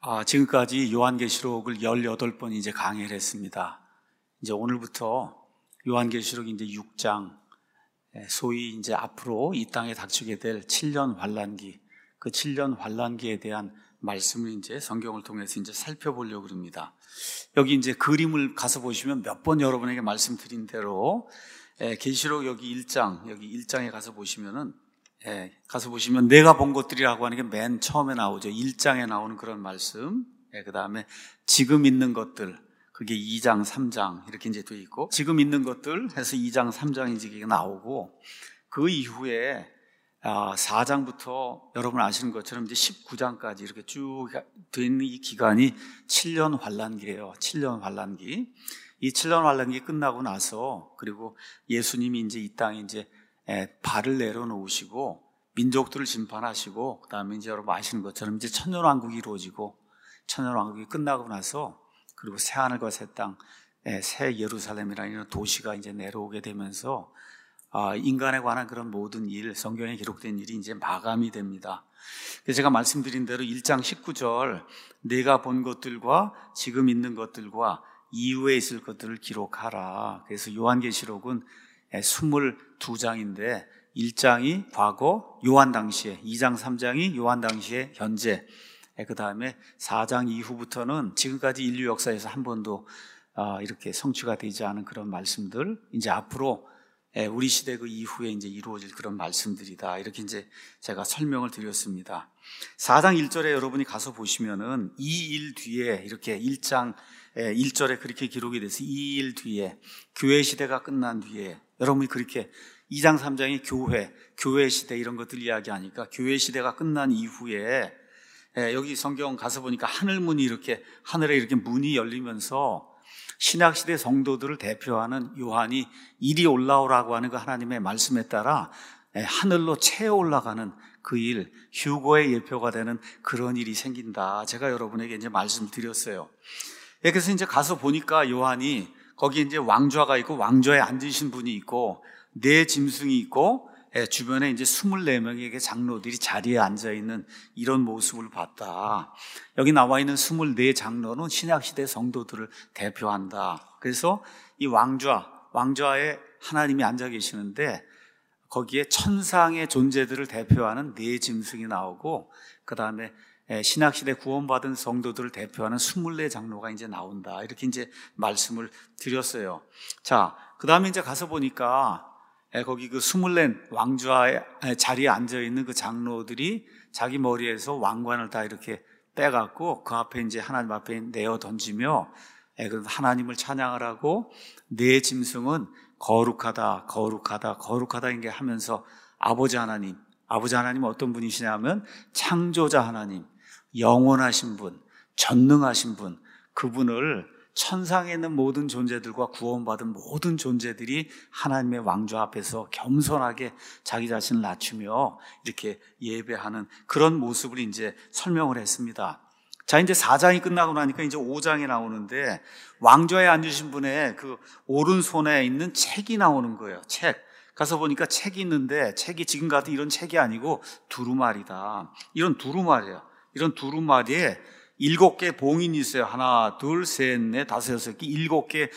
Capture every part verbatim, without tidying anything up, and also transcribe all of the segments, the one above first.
아, 지금까지 요한계시록을 열여덟 번 이제 강의를 했습니다. 이제 오늘부터 요한계시록 이제 육 장, 소위 이제 앞으로 이 땅에 닥치게 될 칠 년 환란기, 그 칠 년 환란기에 대한 말씀을 이제 성경을 통해서 이제 살펴보려고 합니다. 여기 이제 그림을 가서 보시면 몇 번 여러분에게 말씀드린 대로 계시록 여기 일 장, 여기 일 장에 가서 보시면은 예, 가서 보시면 내가 본 것들이라고 하는 게 맨 처음에 나오죠. 일 장에 나오는 그런 말씀. 예, 그 다음에 지금 있는 것들, 그게 이 장, 삼 장 이렇게 이제 돼 있고, 지금 있는 것들 해서 이 장, 삼 장이 이제 나오고, 그 이후에 아, 사 장부터 여러분 아시는 것처럼 이제 십구 장까지 이렇게 쭉 돼 있는 이 기간이 칠 년 환란기예요. 칠 년 환란기. 이 칠 년 환란기 끝나고 나서, 그리고 예수님이 이제 이 땅에 이제 발을 내려놓으시고 민족들을 심판하시고, 그 다음에 이제 여러분 아시는 것처럼 이제 천년왕국이 이루어지고, 천년왕국이 끝나고 나서 그리고 새하늘과 새 땅, 새 예루살렘이라는 도시가 이제 내려오게 되면서 인간에 관한 그런 모든 일, 성경에 기록된 일이 이제 마감이 됩니다. 그래서 제가 말씀드린 대로 일 장 십구 절, 내가 본 것들과 지금 있는 것들과 이후에 있을 것들을 기록하라. 그래서 요한계시록은 이십이 장인데 일 장이 과거 요한 당시에, 이 장, 삼 장이 요한 당시에 현재, 그 다음에 사 장 이후부터는 지금까지 인류 역사에서 한 번도 이렇게 성취가 되지 않은 그런 말씀들, 이제 앞으로 우리 시대 그 이후에 이제 이루어질 그런 말씀들이다. 이렇게 이제 제가 설명을 드렸습니다. 사 장 일 절에 여러분이 가서 보시면은 이 일 뒤에 이렇게 일 장 일 절에 그렇게 기록이 돼서 이 일 뒤에, 교회 시대가 끝난 뒤에, 여러분이 그렇게 이 장, 삼 장이 교회, 교회 시대 이런 것들 이야기하니까 교회 시대가 끝난 이후에 여기 성경 가서 보니까 하늘문이 이렇게, 하늘에 이렇게 문이 열리면서 신약시대 성도들을 대표하는 요한이 이리 올라오라고 하는 그 하나님의 말씀에 따라 하늘로 채어 올라가는 그 일, 휴거의 예표가 되는 그런 일이 생긴다. 제가 여러분에게 이제 말씀드렸어요. 그래서 이제 가서 보니까 요한이 거기 이제 왕좌가 있고, 왕좌에 앉으신 분이 있고, 네 짐승이 있고, 주변에 이제 이십사 명의 장로들이 자리에 앉아 있는 이런 모습을 봤다. 여기 나와 있는 이십사 장로는 신약시대 성도들을 대표한다. 그래서 이 왕좌, 왕좌에 하나님이 앉아 계시는데, 거기에 천상의 존재들을 대표하는 네 짐승이 나오고, 그 다음에 신약시대 구원받은 성도들을 대표하는 이십사 장로가 이제 나온다. 이렇게 이제 말씀을 드렸어요. 자, 그 다음에 이제 가서 보니까 거기 그 이십사 왕좌의 자리에 앉아있는 그 장로들이 자기 머리에서 왕관을 다 이렇게 빼갖고 그 앞에 이제 하나님 앞에 내어 던지며 하나님을 찬양을 하고, 네 짐승은 거룩하다, 거룩하다, 거룩하다 이게 하면서 아버지 하나님, 아버지 하나님은 어떤 분이시냐면 창조자 하나님, 영원하신 분, 전능하신 분, 그분을 천상에 있는 모든 존재들과 구원받은 모든 존재들이 하나님의 왕좌 앞에서 겸손하게 자기 자신을 낮추며 이렇게 예배하는 그런 모습을 이제 설명을 했습니다. 자, 이제 사 장이 끝나고 나니까 이제 오 장이 나오는데, 왕좌에 앉으신 분의 그 오른손에 있는 책이 나오는 거예요. 책. 가서 보니까 책이 있는데, 책이 지금 같은 이런 책이 아니고 두루마리다. 이런 두루마리야. 이런 두루마리에 일곱 개 봉인이 있어요. 하나, 둘, 셋, 넷, 다섯, 여섯 개, 일곱 개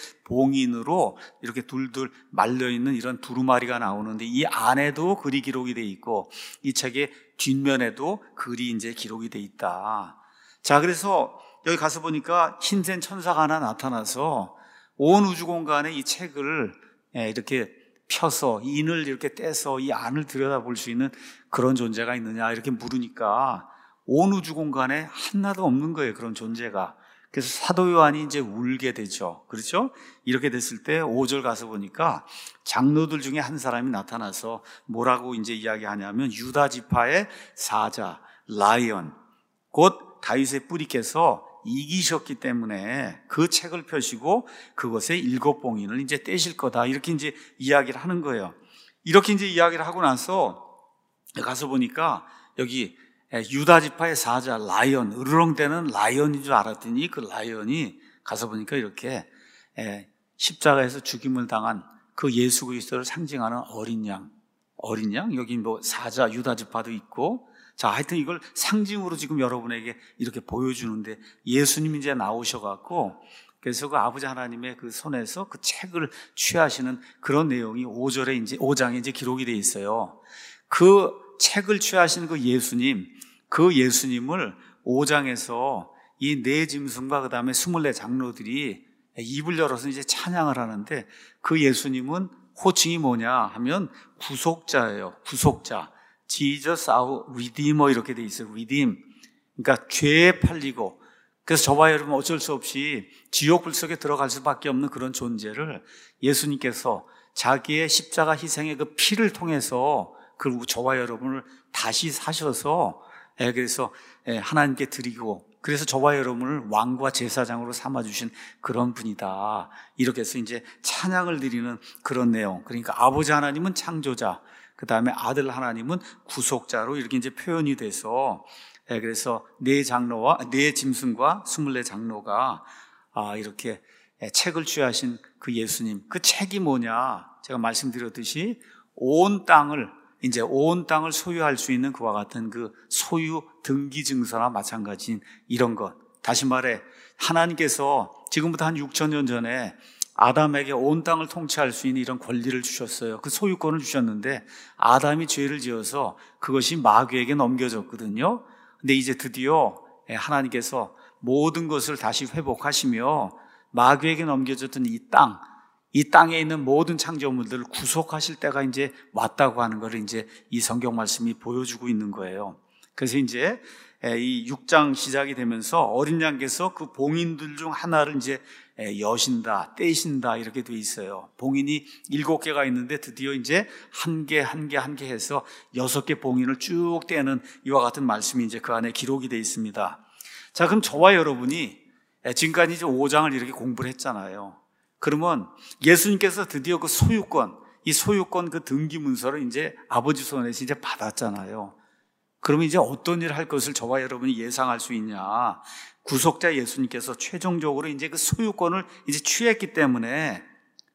봉인으로 이렇게 둘둘 말려있는 이런 두루마리가 나오는데, 이 안에도 글이 기록이 돼 있고, 이 책의 뒷면에도 글이 이제 기록이 돼 있다. 자, 그래서 여기 가서 보니까 흰색 천사가 하나 나타나서 온 우주 공간에 이 책을 이렇게 펴서, 인을 이렇게 떼서 이 안을 들여다볼 수 있는 그런 존재가 있느냐 이렇게 물으니까 온 우주 공간에 하나도 없는 거예요, 그런 존재가. 그래서 사도 요한이 이제 울게 되죠. 그렇죠? 이렇게 됐을 때 오 절 가서 보니까 장로들 중에 한 사람이 나타나서 뭐라고 이제 이야기하냐면, 유다 지파의 사자, 라이언, 곧 다윗의 뿌리께서 이기셨기 때문에 그 책을 펴시고 그것의 일곱 봉인을 이제 떼실 거다. 이렇게 이제 이야기를 하는 거예요. 이렇게 이제 이야기를 하고 나서 가서 보니까 여기 유다 지파의 사자, 라이언, 으르렁대는 라이언인 줄 알았더니 그 라이언이 가서 보니까 이렇게 십자가에서 죽임을 당한 그 예수 그리스도를 상징하는 어린 양, 어린 양, 여기 뭐 사자, 유다 지파도 있고, 자, 하여튼 이걸 상징으로 지금 여러분에게 이렇게 보여주는데 예수님이 이제 나오셔갖고 그래서 그 아버지 하나님의 그 손에서 그 책을 취하시는 그런 내용이 오 절에 이제 오 장에 이제 기록이 돼 있어요. 그 책을 취하시는 그 예수님, 그 예수님을 오 장에서 이 네 짐승과 그 다음에 스물네 장로들이 입을 열어서 이제 찬양을 하는데 그 예수님은 호칭이 뭐냐 하면 구속자예요. 구속자. Jesus our Redeemer 이렇게 돼 있어요. Redeem. 그러니까 죄에 팔리고 그래서 저와 여러분 어쩔 수 없이 지옥 불 속에 들어갈 수밖에 없는 그런 존재를 예수님께서 자기의 십자가 희생의 그 피를 통해서 그 저와 여러분을 다시 사셔서 그래서 하나님께 드리고 그래서 저와 여러분을 왕과 제사장으로 삼아주신 그런 분이다. 이렇게 해서 이제 찬양을 드리는 그런 내용. 그러니까 아버지 하나님은 창조자, 그 다음에 아들 하나님은 구속자로 이렇게 이제 표현이 돼서 그래서 네 장로와 네 짐승과 스물네 장로가 이렇게 책을 취하신 그 예수님, 그 책이 뭐냐? 제가 말씀드렸듯이 온 땅을 이제 온 땅을 소유할 수 있는 그와 같은 그 소유 등기 증서나 마찬가지인 이런 것. 다시 말해 하나님께서 지금부터 한 육천 년 전에 아담에게 온 땅을 통치할 수 있는 이런 권리를 주셨어요. 그 소유권을 주셨는데 아담이 죄를 지어서 그것이 마귀에게 넘겨졌거든요. 근데 이제 드디어 하나님께서 모든 것을 다시 회복하시며 마귀에게 넘겨졌던 이 땅, 이 땅에 있는 모든 창조물들을 구속하실 때가 이제 왔다고 하는 것을 이제 이 성경 말씀이 보여주고 있는 거예요. 그래서 이제 이 육 장 시작이 되면서 어린 양께서 그 봉인들 중 하나를 이제 여신다, 떼신다 이렇게 돼 있어요. 봉인이 일곱 개가 있는데 드디어 이제 한 개, 한 개, 한 개 해서 여섯 개 봉인을 쭉 떼는 이와 같은 말씀이 이제 그 안에 기록이 돼 있습니다. 자, 그럼 저와 여러분이 지금까지 이제 오 장을 이렇게 공부를 했잖아요. 그러면 예수님께서 드디어 그 소유권, 이 소유권 그 등기 문서를 이제 아버지 손에서 이제 받았잖아요. 그러면 이제 어떤 일을 할 것을 저와 여러분이 예상할 수 있냐? 구속자 예수님께서 최종적으로 이제 그 소유권을 이제 취했기 때문에,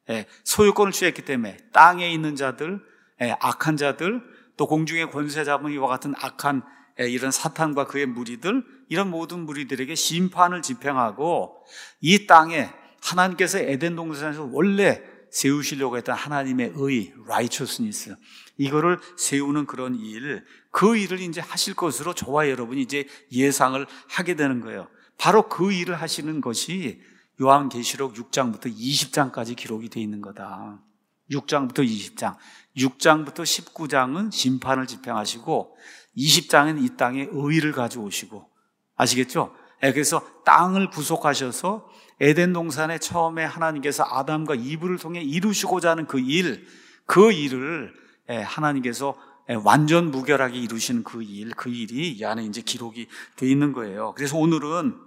소유권을 취했기 때문에 땅에 있는 자들, 악한 자들, 또 공중의 권세 잡은 이와 같은 악한 이런 사탄과 그의 무리들, 이런 모든 무리들에게 심판을 집행하고 이 땅에 하나님께서 에덴 동산에서 원래 세우시려고 했던 하나님의 의, righteousness, 이거를 세우는 그런 일, 그 일을 이제 하실 것으로 저와 여러분이 이제 예상을 하게 되는 거예요. 바로 그 일을 하시는 것이 요한계시록 육 장부터 이십 장까지 기록이 되어 있는 거다. 육 장부터 이십 장. 육 장부터 십구 장은 심판을 집행하시고 이십 장은 이 땅에 의를 가져오시고, 아시겠죠? 그래서 땅을 구속하셔서 에덴 동산에 처음에 하나님께서 아담과 이브를 통해 이루시고자 하는 그 일, 그 일을 하나님께서 완전 무결하게 이루시는 그 일, 그 일이 이 안에 이제 기록이 되어 있는 거예요. 그래서 오늘은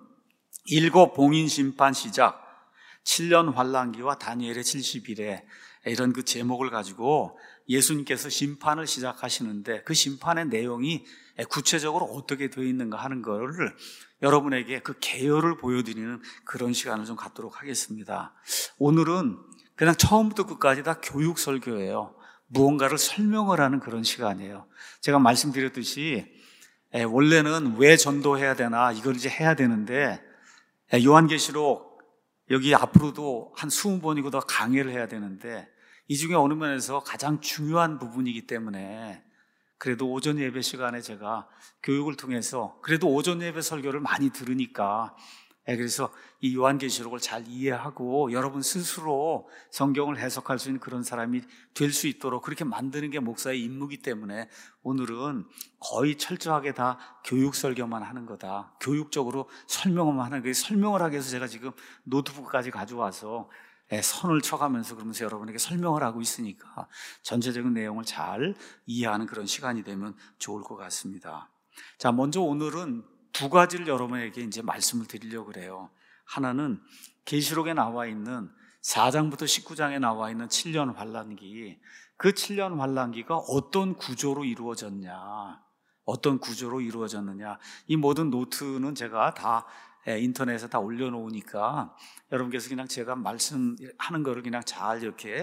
일곱 봉인 심판 시작, 칠 년 환란기와 다니엘의 칠십 일에 이런 그 제목을 가지고 예수님께서 심판을 시작하시는데 그 심판의 내용이 구체적으로 어떻게 되어 있는가 하는 것을 여러분에게 그 개요를 보여드리는 그런 시간을 좀 갖도록 하겠습니다. 오늘은 그냥 처음부터 끝까지 다 교육 설교예요. 무언가를 설명을 하는 그런 시간이에요. 제가 말씀드렸듯이 원래는 왜 전도해야 되나 이걸 이제 해야 되는데 요한계시록 여기 앞으로도 한 이십 번이고 더 강의를 해야 되는데 이 중에 어느 면에서 가장 중요한 부분이기 때문에 그래도 오전 예배 시간에 제가 교육을 통해서 그래도 오전 예배 설교를 많이 들으니까 그래서 이 요한계시록을 잘 이해하고 여러분 스스로 성경을 해석할 수 있는 그런 사람이 될 수 있도록 그렇게 만드는 게 목사의 임무이기 때문에 오늘은 거의 철저하게 다 교육 설교만 하는 거다. 교육적으로 설명만 하는 거예요. 설명을 하기 위해서 제가 지금 노트북까지 가져와서 선을 쳐가면서 그러면서 여러분에게 설명을 하고 있으니까 전체적인 내용을 잘 이해하는 그런 시간이 되면 좋을 것 같습니다. 자, 먼저 오늘은 두 가지를 여러분에게 이제 말씀을 드리려고 그래요. 하나는 계시록에 나와 있는 사 장부터 십구 장에 나와 있는 칠 년 환란기, 그 칠 년 환란기가 어떤 구조로 이루어졌냐, 어떤 구조로 이루어졌느냐. 이 모든 노트는 제가 다 인터넷에 다 올려놓으니까 여러분께서 그냥 제가 말씀하는 거를 그냥 잘 이렇게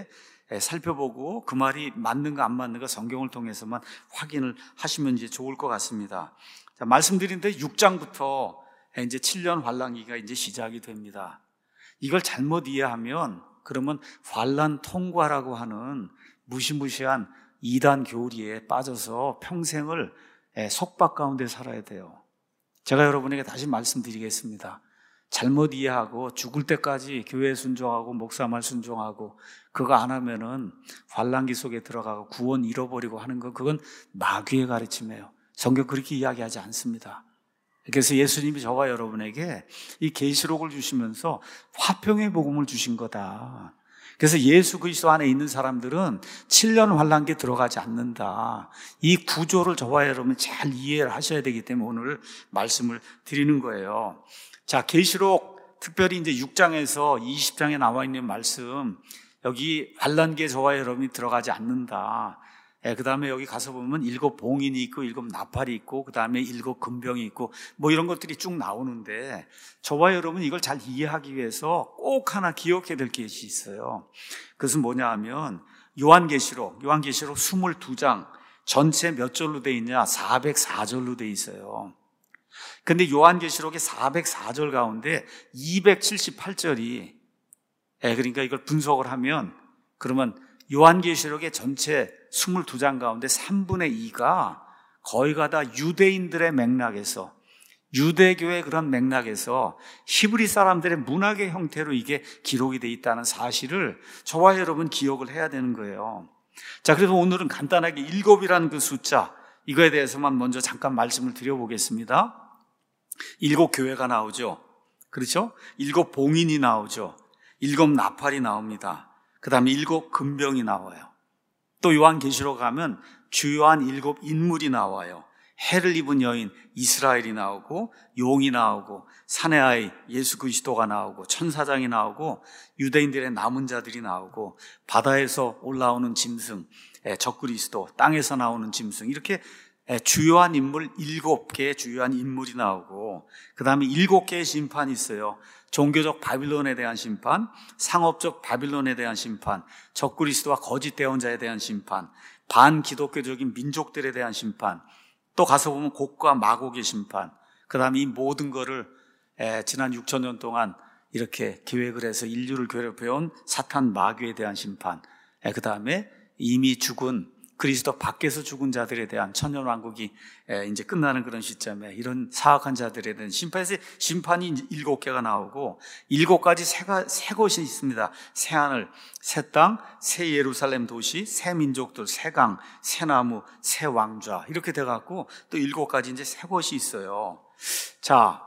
살펴보고 그 말이 맞는가 안 맞는가 성경을 통해서만 확인을 하시면 이제 좋을 것 같습니다. 자, 말씀드린 데 육 장부터 이제 칠 년 환란기가 이제 시작이 됩니다. 이걸 잘못 이해하면 그러면 환란 통과라고 하는 무시무시한 이단 교리에 빠져서 평생을 속박 가운데 살아야 돼요. 제가 여러분에게 다시 말씀드리겠습니다. 잘못 이해하고 죽을 때까지 교회 순종하고 목사 말 순종하고 그거 안 하면은 환란기 속에 들어가고 구원 잃어버리고 하는 거, 그건 마귀의 가르침이에요. 성경 그렇게 이야기하지 않습니다. 그래서 예수님이 저와 여러분에게 이 계시록을 주시면서 화평의 복음을 주신 거다. 그래서 예수 그리스도 안에 있는 사람들은 칠 년 환란기에 들어가지 않는다. 이 구조를 저와 여러분이 잘 이해를 하셔야 되기 때문에 오늘 말씀을 드리는 거예요. 자, 계시록 특별히 이제 육 장에서 이십 장에 나와 있는 말씀, 여기 환란기에 저와 여러분이 들어가지 않는다. 예, 그 다음에 여기 가서 보면 일곱 봉인이 있고 일곱 나팔이 있고 그 다음에 일곱 금병이 있고 뭐 이런 것들이 쭉 나오는데 저와 여러분 이걸 잘 이해하기 위해서 꼭 하나 기억해야 될 것이 있어요. 그것은 뭐냐 하면 요한계시록, 요한계시록 이십이 장 전체 몇 절로 돼 있냐? 사백사 절로 돼 있어요. 근데 요한계시록의 사백사 절 가운데 이백칠십팔 절이, 예, 그러니까 이걸 분석을 하면 그러면 요한계시록의 전체 이십이 장 가운데 삼분의 이가 거의가 다 유대인들의 맥락에서, 유대교의 그런 맥락에서 히브리 사람들의 문학의 형태로 이게 기록이 되어 있다는 사실을 저와 여러분 기억을 해야 되는 거예요. 자, 그래서 오늘은 간단하게 일곱이라는 그 숫자, 이거에 대해서만 먼저 잠깐 말씀을 드려보겠습니다. 일곱 교회가 나오죠. 그렇죠? 일곱 봉인이 나오죠. 일곱 나팔이 나옵니다. 그 다음에 일곱 금병이 나와요. 또 요한계시록 가면 주요한 일곱 인물이 나와요. 해를 입은 여인 이스라엘이 나오고 용이 나오고 산의 아이 예수 그리스도가 나오고 천사장이 나오고 유대인들의 남은 자들이 나오고 바다에서 올라오는 짐승 적그리스도, 땅에서 나오는 짐승, 이렇게 주요한 인물 일곱 개의 주요한 인물이 나오고 그 다음에 일곱 개의 심판이 있어요. 종교적 바빌론에 대한 심판, 상업적 바빌론에 대한 심판, 적그리스도와 거짓 대언자에 대한 심판, 반기독교적인 민족들에 대한 심판, 또 가서 보면 곡과 마곡의 심판, 그 다음에 이 모든 거를 지난 육천 년 동안 이렇게 계획을 해서 인류를 괴롭혀온 사탄 마귀에 대한 심판, 그 다음에 이미 죽은 그리스도 밖에서 죽은 자들에 대한 천년왕국이 이제 끝나는 그런 시점에 이런 사악한 자들에 대한 심판에서 심판이 이제 일곱 개가 나오고 일곱 가지 새가, 새 것이 있습니다. 새 하늘, 새 땅, 새 예루살렘 도시, 새 민족들, 새 강, 새 나무, 새 왕좌, 이렇게 돼갖고 또 일곱 가지 이제 새 것이 있어요. 자,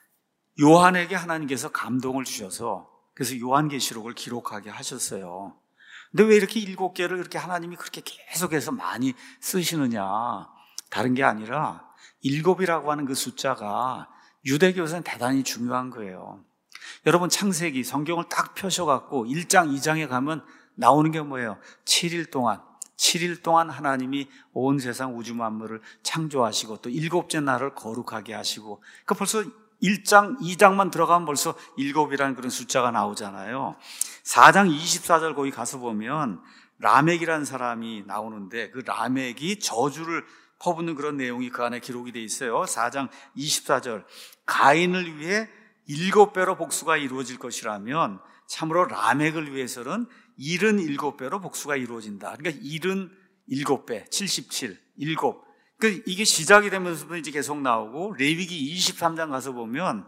요한에게 하나님께서 감동을 주셔서 그래서 요한계시록을 기록하게 하셨어요. 근데 왜 이렇게 일곱 개를 이렇게 하나님이 그렇게 계속해서 많이 쓰시느냐? 다른 게 아니라 일곱이라고 하는 그 숫자가 유대교에서는 대단히 중요한 거예요. 여러분 창세기 성경을 딱 펴셔갖고 일 장, 이 장에 가면 나오는 게 뭐예요? 칠 일 동안, 칠 일 동안 하나님이 온 세상 우주 만물을 창조하시고 또 일곱째 날을 거룩하게 하시고, 그 벌써 일 장, 이 장만 들어가면 벌써 일곱이라는 그런 숫자가 나오잖아요. 사 장 이십사 절 거기 가서 보면 라멕이라는 사람이 나오는데 그 라멕이 저주를 퍼붓는 그런 내용이 그 안에 기록이 되어 있어요. 사 장 이십사 절, 가인을 위해 일곱 배로 복수가 이루어질 것이라면 참으로 라멕을 위해서는 칠십칠 배로 복수가 이루어진다. 그러니까 칠십칠 배, 칠십칠, 일곱. 그 이게 시작이 되면서도 이제 계속 나오고 레위기 이십삼 장 가서 보면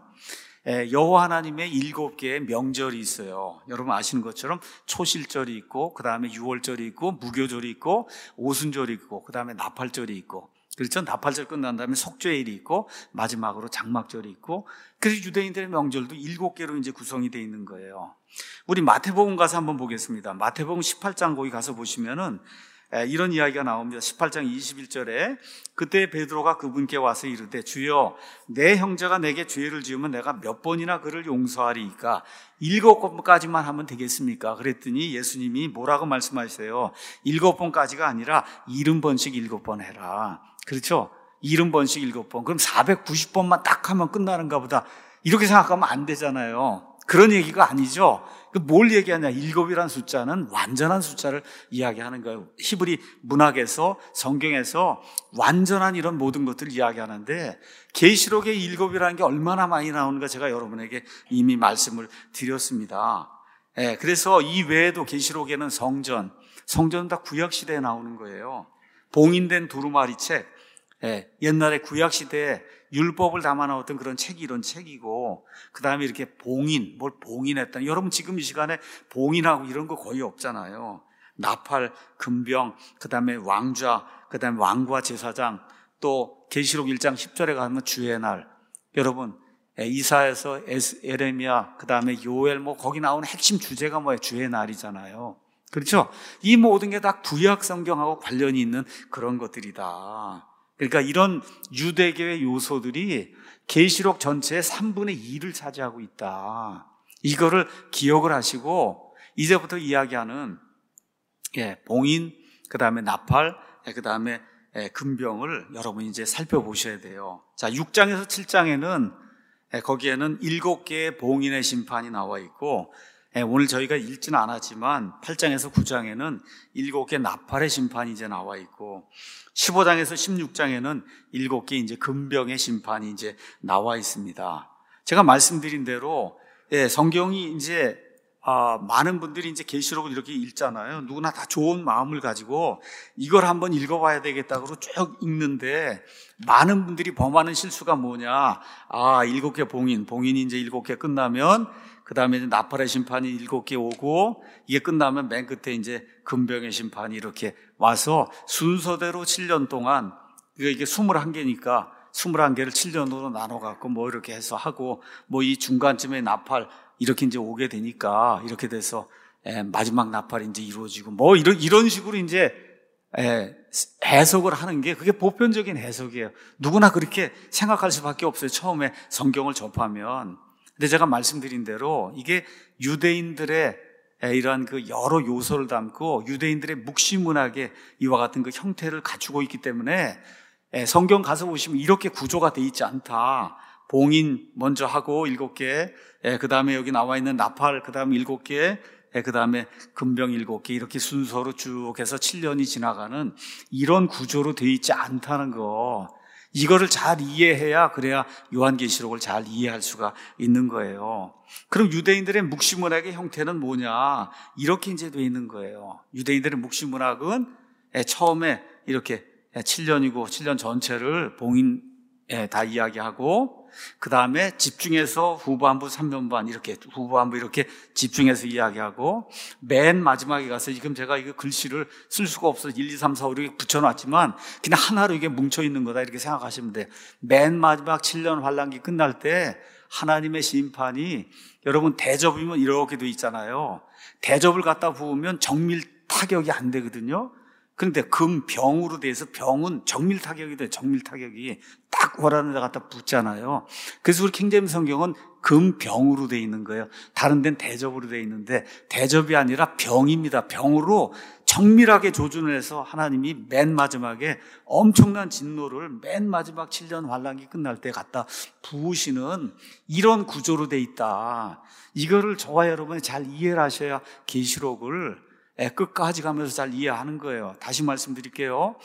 여호와 하나님의 일곱 개의 명절이 있어요. 여러분 아시는 것처럼 초실절이 있고 그 다음에 유월절이 있고 무교절이 있고 오순절이 있고 그 다음에 나팔절이 있고, 그렇죠? 나팔절 끝난 다음에 속죄일이 있고 마지막으로 장막절이 있고, 그래서 유대인들의 명절도 일곱 개로 이제 구성이 되어 있는 거예요. 우리 마태복음 가서 한번 보겠습니다. 마태복음 십팔 장 거기 가서 보시면은 이런 이야기가 나옵니다. 십팔 장 이십일 절에 그때 베드로가 그분께 와서 이르되 주여 내 형제가 내게 죄를 지으면 내가 몇 번이나 그를 용서하리이까? 일곱 번까지만 하면 되겠습니까? 그랬더니 예수님이 뭐라고 말씀하세요? 일곱 번까지가 아니라 일흔 번씩 일곱 번 해라. 그렇죠? 일흔 번씩 일곱 번. 그럼 사백구십 번만 딱 하면 끝나는가 보다. 이렇게 생각하면 안 되잖아요. 그런 얘기가 아니죠. 뭘 얘기하냐? 일곱이라는 숫자는 완전한 숫자를 이야기하는 거예요. 히브리 문학에서, 성경에서 완전한 이런 모든 것들을 이야기하는데, 계시록의 일곱이라는 게 얼마나 많이 나오는가 제가 여러분에게 이미 말씀을 드렸습니다. 예, 그래서 이 외에도 계시록에는 성전, 성전은 다 구약시대에 나오는 거예요. 봉인된 두루마리 책, 예, 옛날에 구약시대에 율법을 담아 넣었던 그런 책이 이런 책이고, 그 다음에 이렇게 봉인, 뭘 봉인했다. 여러분 지금 이 시간에 봉인하고 이런 거 거의 없잖아요. 나팔, 금병, 그 다음에 왕좌, 그 다음에 왕과 제사장, 또 계시록 일 장 십 절에 가면 주의 날. 여러분, 이사야서, 에레미야, 그 다음에 요엘, 뭐 거기 나오는 핵심 주제가 뭐예요? 주의 날이잖아요. 그렇죠? 이 모든 게 다 구약 성경하고 관련이 있는 그런 것들이다. 그러니까 이런 유대교의 요소들이 계시록 전체의 삼분의 이를 차지하고 있다. 이거를 기억을 하시고 이제부터 이야기하는 예, 봉인, 그 다음에 나팔, 그 다음에 예, 금병을 여러분이 이제 살펴보셔야 돼요. 자, 육 장에서 칠 장에는 예, 거기에는 일곱 개의 봉인의 심판이 나와 있고, 예, 오늘 저희가 읽지는 않았지만 팔 장에서 구 장에는 일곱 개 나팔의 심판이 이제 나와 있고, 십오 장에서 십육 장에는 일곱 개 이제 금병의 심판이 이제 나와 있습니다. 제가 말씀드린 대로 예, 성경이 이제 아, 많은 분들이 이제 계시록을 이렇게 읽잖아요. 누구나 다 좋은 마음을 가지고 이걸 한번 읽어봐야 되겠다고 쭉 읽는데, 많은 분들이 범하는 실수가 뭐냐? 아, 일곱 개 봉인, 봉인이 이제 일곱 개 끝나면 그 다음에 이제 나팔의 심판이 일곱 개 오고, 이게 끝나면 맨 끝에 이제 금병의 심판이 이렇게 와서 순서대로 칠 년 동안, 이게 스물한 개니까 스물한 개를 칠 년으로 나눠갖고 뭐 이렇게 해서 하고, 뭐 이 중간쯤에 나팔 이렇게 이제 오게 되니까 이렇게 돼서 에, 마지막 나팔이 이제 이루어지고 뭐 이런, 이런 식으로 이제 에, 해석을 하는 게 그게 보편적인 해석이에요. 누구나 그렇게 생각할 수밖에 없어요. 처음에 성경을 접하면. 근데 제가 말씀드린 대로 이게 유대인들의 이러한 그 여러 요소를 담고 유대인들의 묵시문학의 이와 같은 그 형태를 갖추고 있기 때문에 성경 가서 보시면 이렇게 구조가 돼 있지 않다. 봉인 먼저 하고 일곱 개, 그 다음에 여기 나와 있는 나팔, 그 다음에 일곱 개, 그 다음에 금병 일곱 개, 이렇게 순서로 쭉 해서 칠 년이 지나가는 이런 구조로 돼 있지 않다는 거. 이거를 잘 이해해야, 그래야 요한계시록을 잘 이해할 수가 있는 거예요. 그럼 유대인들의 묵시문학의 형태는 뭐냐? 이렇게 이제 돼 있는 거예요. 유대인들의 묵시문학은 처음에 이렇게 칠 년이고 칠 년 전체를 봉인 다 이야기하고, 그 다음에 집중해서 후반부, 삼 년반 이렇게 후반부 이렇게 집중해서 이야기하고, 맨 마지막에 가서 지금 제가 이거 글씨를 쓸 수가 없어서 일, 이, 삼, 사, 오 이렇게 붙여놨지만 그냥 하나로 이게 뭉쳐있는 거다 이렇게 생각하시면 돼요. 맨 마지막 칠 년 환란기 끝날 때 하나님의 심판이, 여러분 대접이면 이렇게 돼 있잖아요. 대접을 갖다 부으면 정밀 타격이 안 되거든요. 그런데 금병으로 돼서 병은 정밀 타격이 돼요. 정밀 타격이 딱 원하는 데 갖다 붙잖아요. 그래서 우리 킹제임 성경은 금병으로 돼 있는 거예요. 다른 데는 대접으로 돼 있는데 대접이 아니라 병입니다. 병으로 정밀하게 조준을 해서 하나님이 맨 마지막에 엄청난 진노를 맨 마지막 칠 년 환란기 끝날 때 갖다 부으시는 이런 구조로 돼 있다. 이거를 저와 여러분이 잘 이해를 하셔야 계시록을 끝까지 가면서 잘 이해하는 거예요. 다시 말씀드릴게요.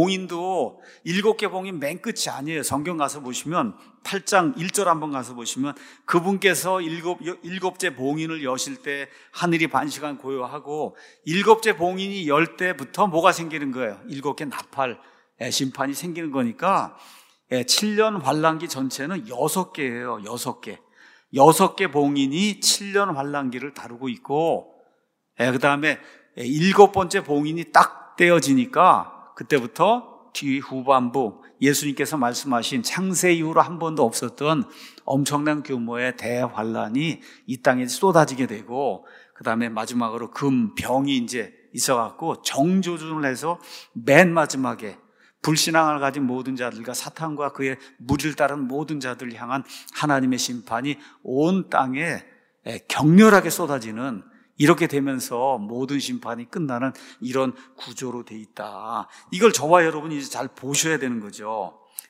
봉인도 일곱 개 봉인 맨 끝이 아니에요. 성경 가서 보시면 팔 장 일 절 한번 가서 보시면 그분께서 일곱, 일곱째 봉인을 여실 때 하늘이 반시간 고요하고, 일곱째 봉인이 열 때부터 뭐가 생기는 거예요? 일곱 개 나팔 심판이 생기는 거니까 칠 년 환란기 전체는 여섯 개예요. 여섯 개. 여섯 개 봉인이 칠 년 환란기를 다루고 있고, 그 다음에 일곱 번째 봉인이 딱 떼어지니까 그때부터 뒤 후반부 예수님께서 말씀하신 창세 이후로 한 번도 없었던 엄청난 규모의 대환란이 이 땅에 쏟아지게 되고, 그 다음에 마지막으로 금병이 이제 있어갖고 정조준을 해서 맨 마지막에 불신앙을 가진 모든 자들과 사탄과 그의 무리를 따른 모든 자들을 향한 하나님의 심판이 온 땅에 격렬하게 쏟아지는, 이렇게 되면서 모든 심판이 끝나는 이런 구조로 돼 있다. 이걸 저와 여러분이 이제 잘 보셔야 되는 거죠.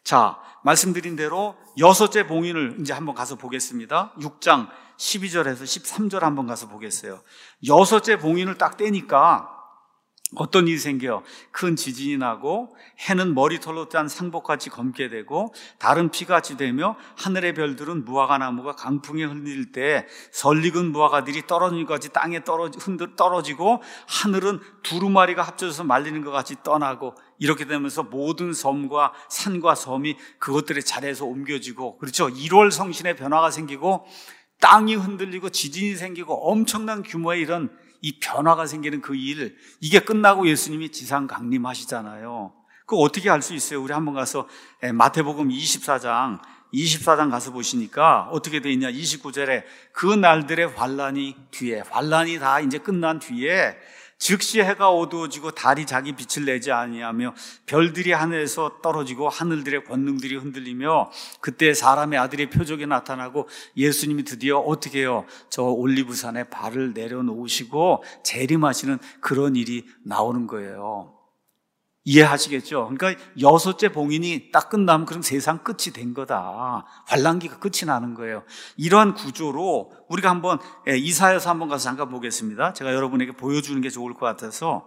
자, 말씀드린 대로 여섯째 봉인을 이제 한번 가서 보겠습니다. 육 장 십이 절에서 십삼 절 한번 가서 보겠어요. 여섯째 봉인을 딱 떼니까 어떤 일이 생겨요? 큰 지진이 나고 해는 머리털로 짠 상복같이 검게 되고 달은 피같이 되며 하늘의 별들은 무화과 나무가 강풍에 흔들릴 때 설익은 무화과들이 떨어지는 것 같이 땅에 떨어지, 흔들, 떨어지고 하늘은 두루마리가 합쳐져서 말리는 것 같이 떠나고 이렇게 되면서 모든 섬과 산과 섬이 그것들의 자리에서 옮겨지고, 그렇죠? 일월 성신의 변화가 생기고 땅이 흔들리고 지진이 생기고 엄청난 규모의 이런 이 변화가 생기는 그 일, 이게 끝나고 예수님이 지상 강림하시잖아요. 그거 어떻게 알 수 있어요? 우리 한번 가서 마태복음 이십사 장 이십사 장 가서 보시니까 어떻게 돼 있냐? 이십구 절에 그 날들의 환란이 뒤에, 환란이 다 이제 끝난 뒤에 즉시 해가 어두워지고 달이 자기 빛을 내지 아니하며 별들이 하늘에서 떨어지고 하늘들의 권능들이 흔들리며 그때 사람의 아들의 표적이 나타나고 예수님이 드디어 어떻게 해요? 저 올리브산에 발을 내려놓으시고 재림하시는 그런 일이 나오는 거예요. 이해하시겠죠? 그러니까 여섯째 봉인이 딱 끝나면 그럼 세상 끝이 된 거다. 환란기가 끝이 나는 거예요. 이러한 구조로 우리가 한번 이사야서 한번 가서 잠깐 보겠습니다. 제가 여러분에게 보여주는 게 좋을 것 같아서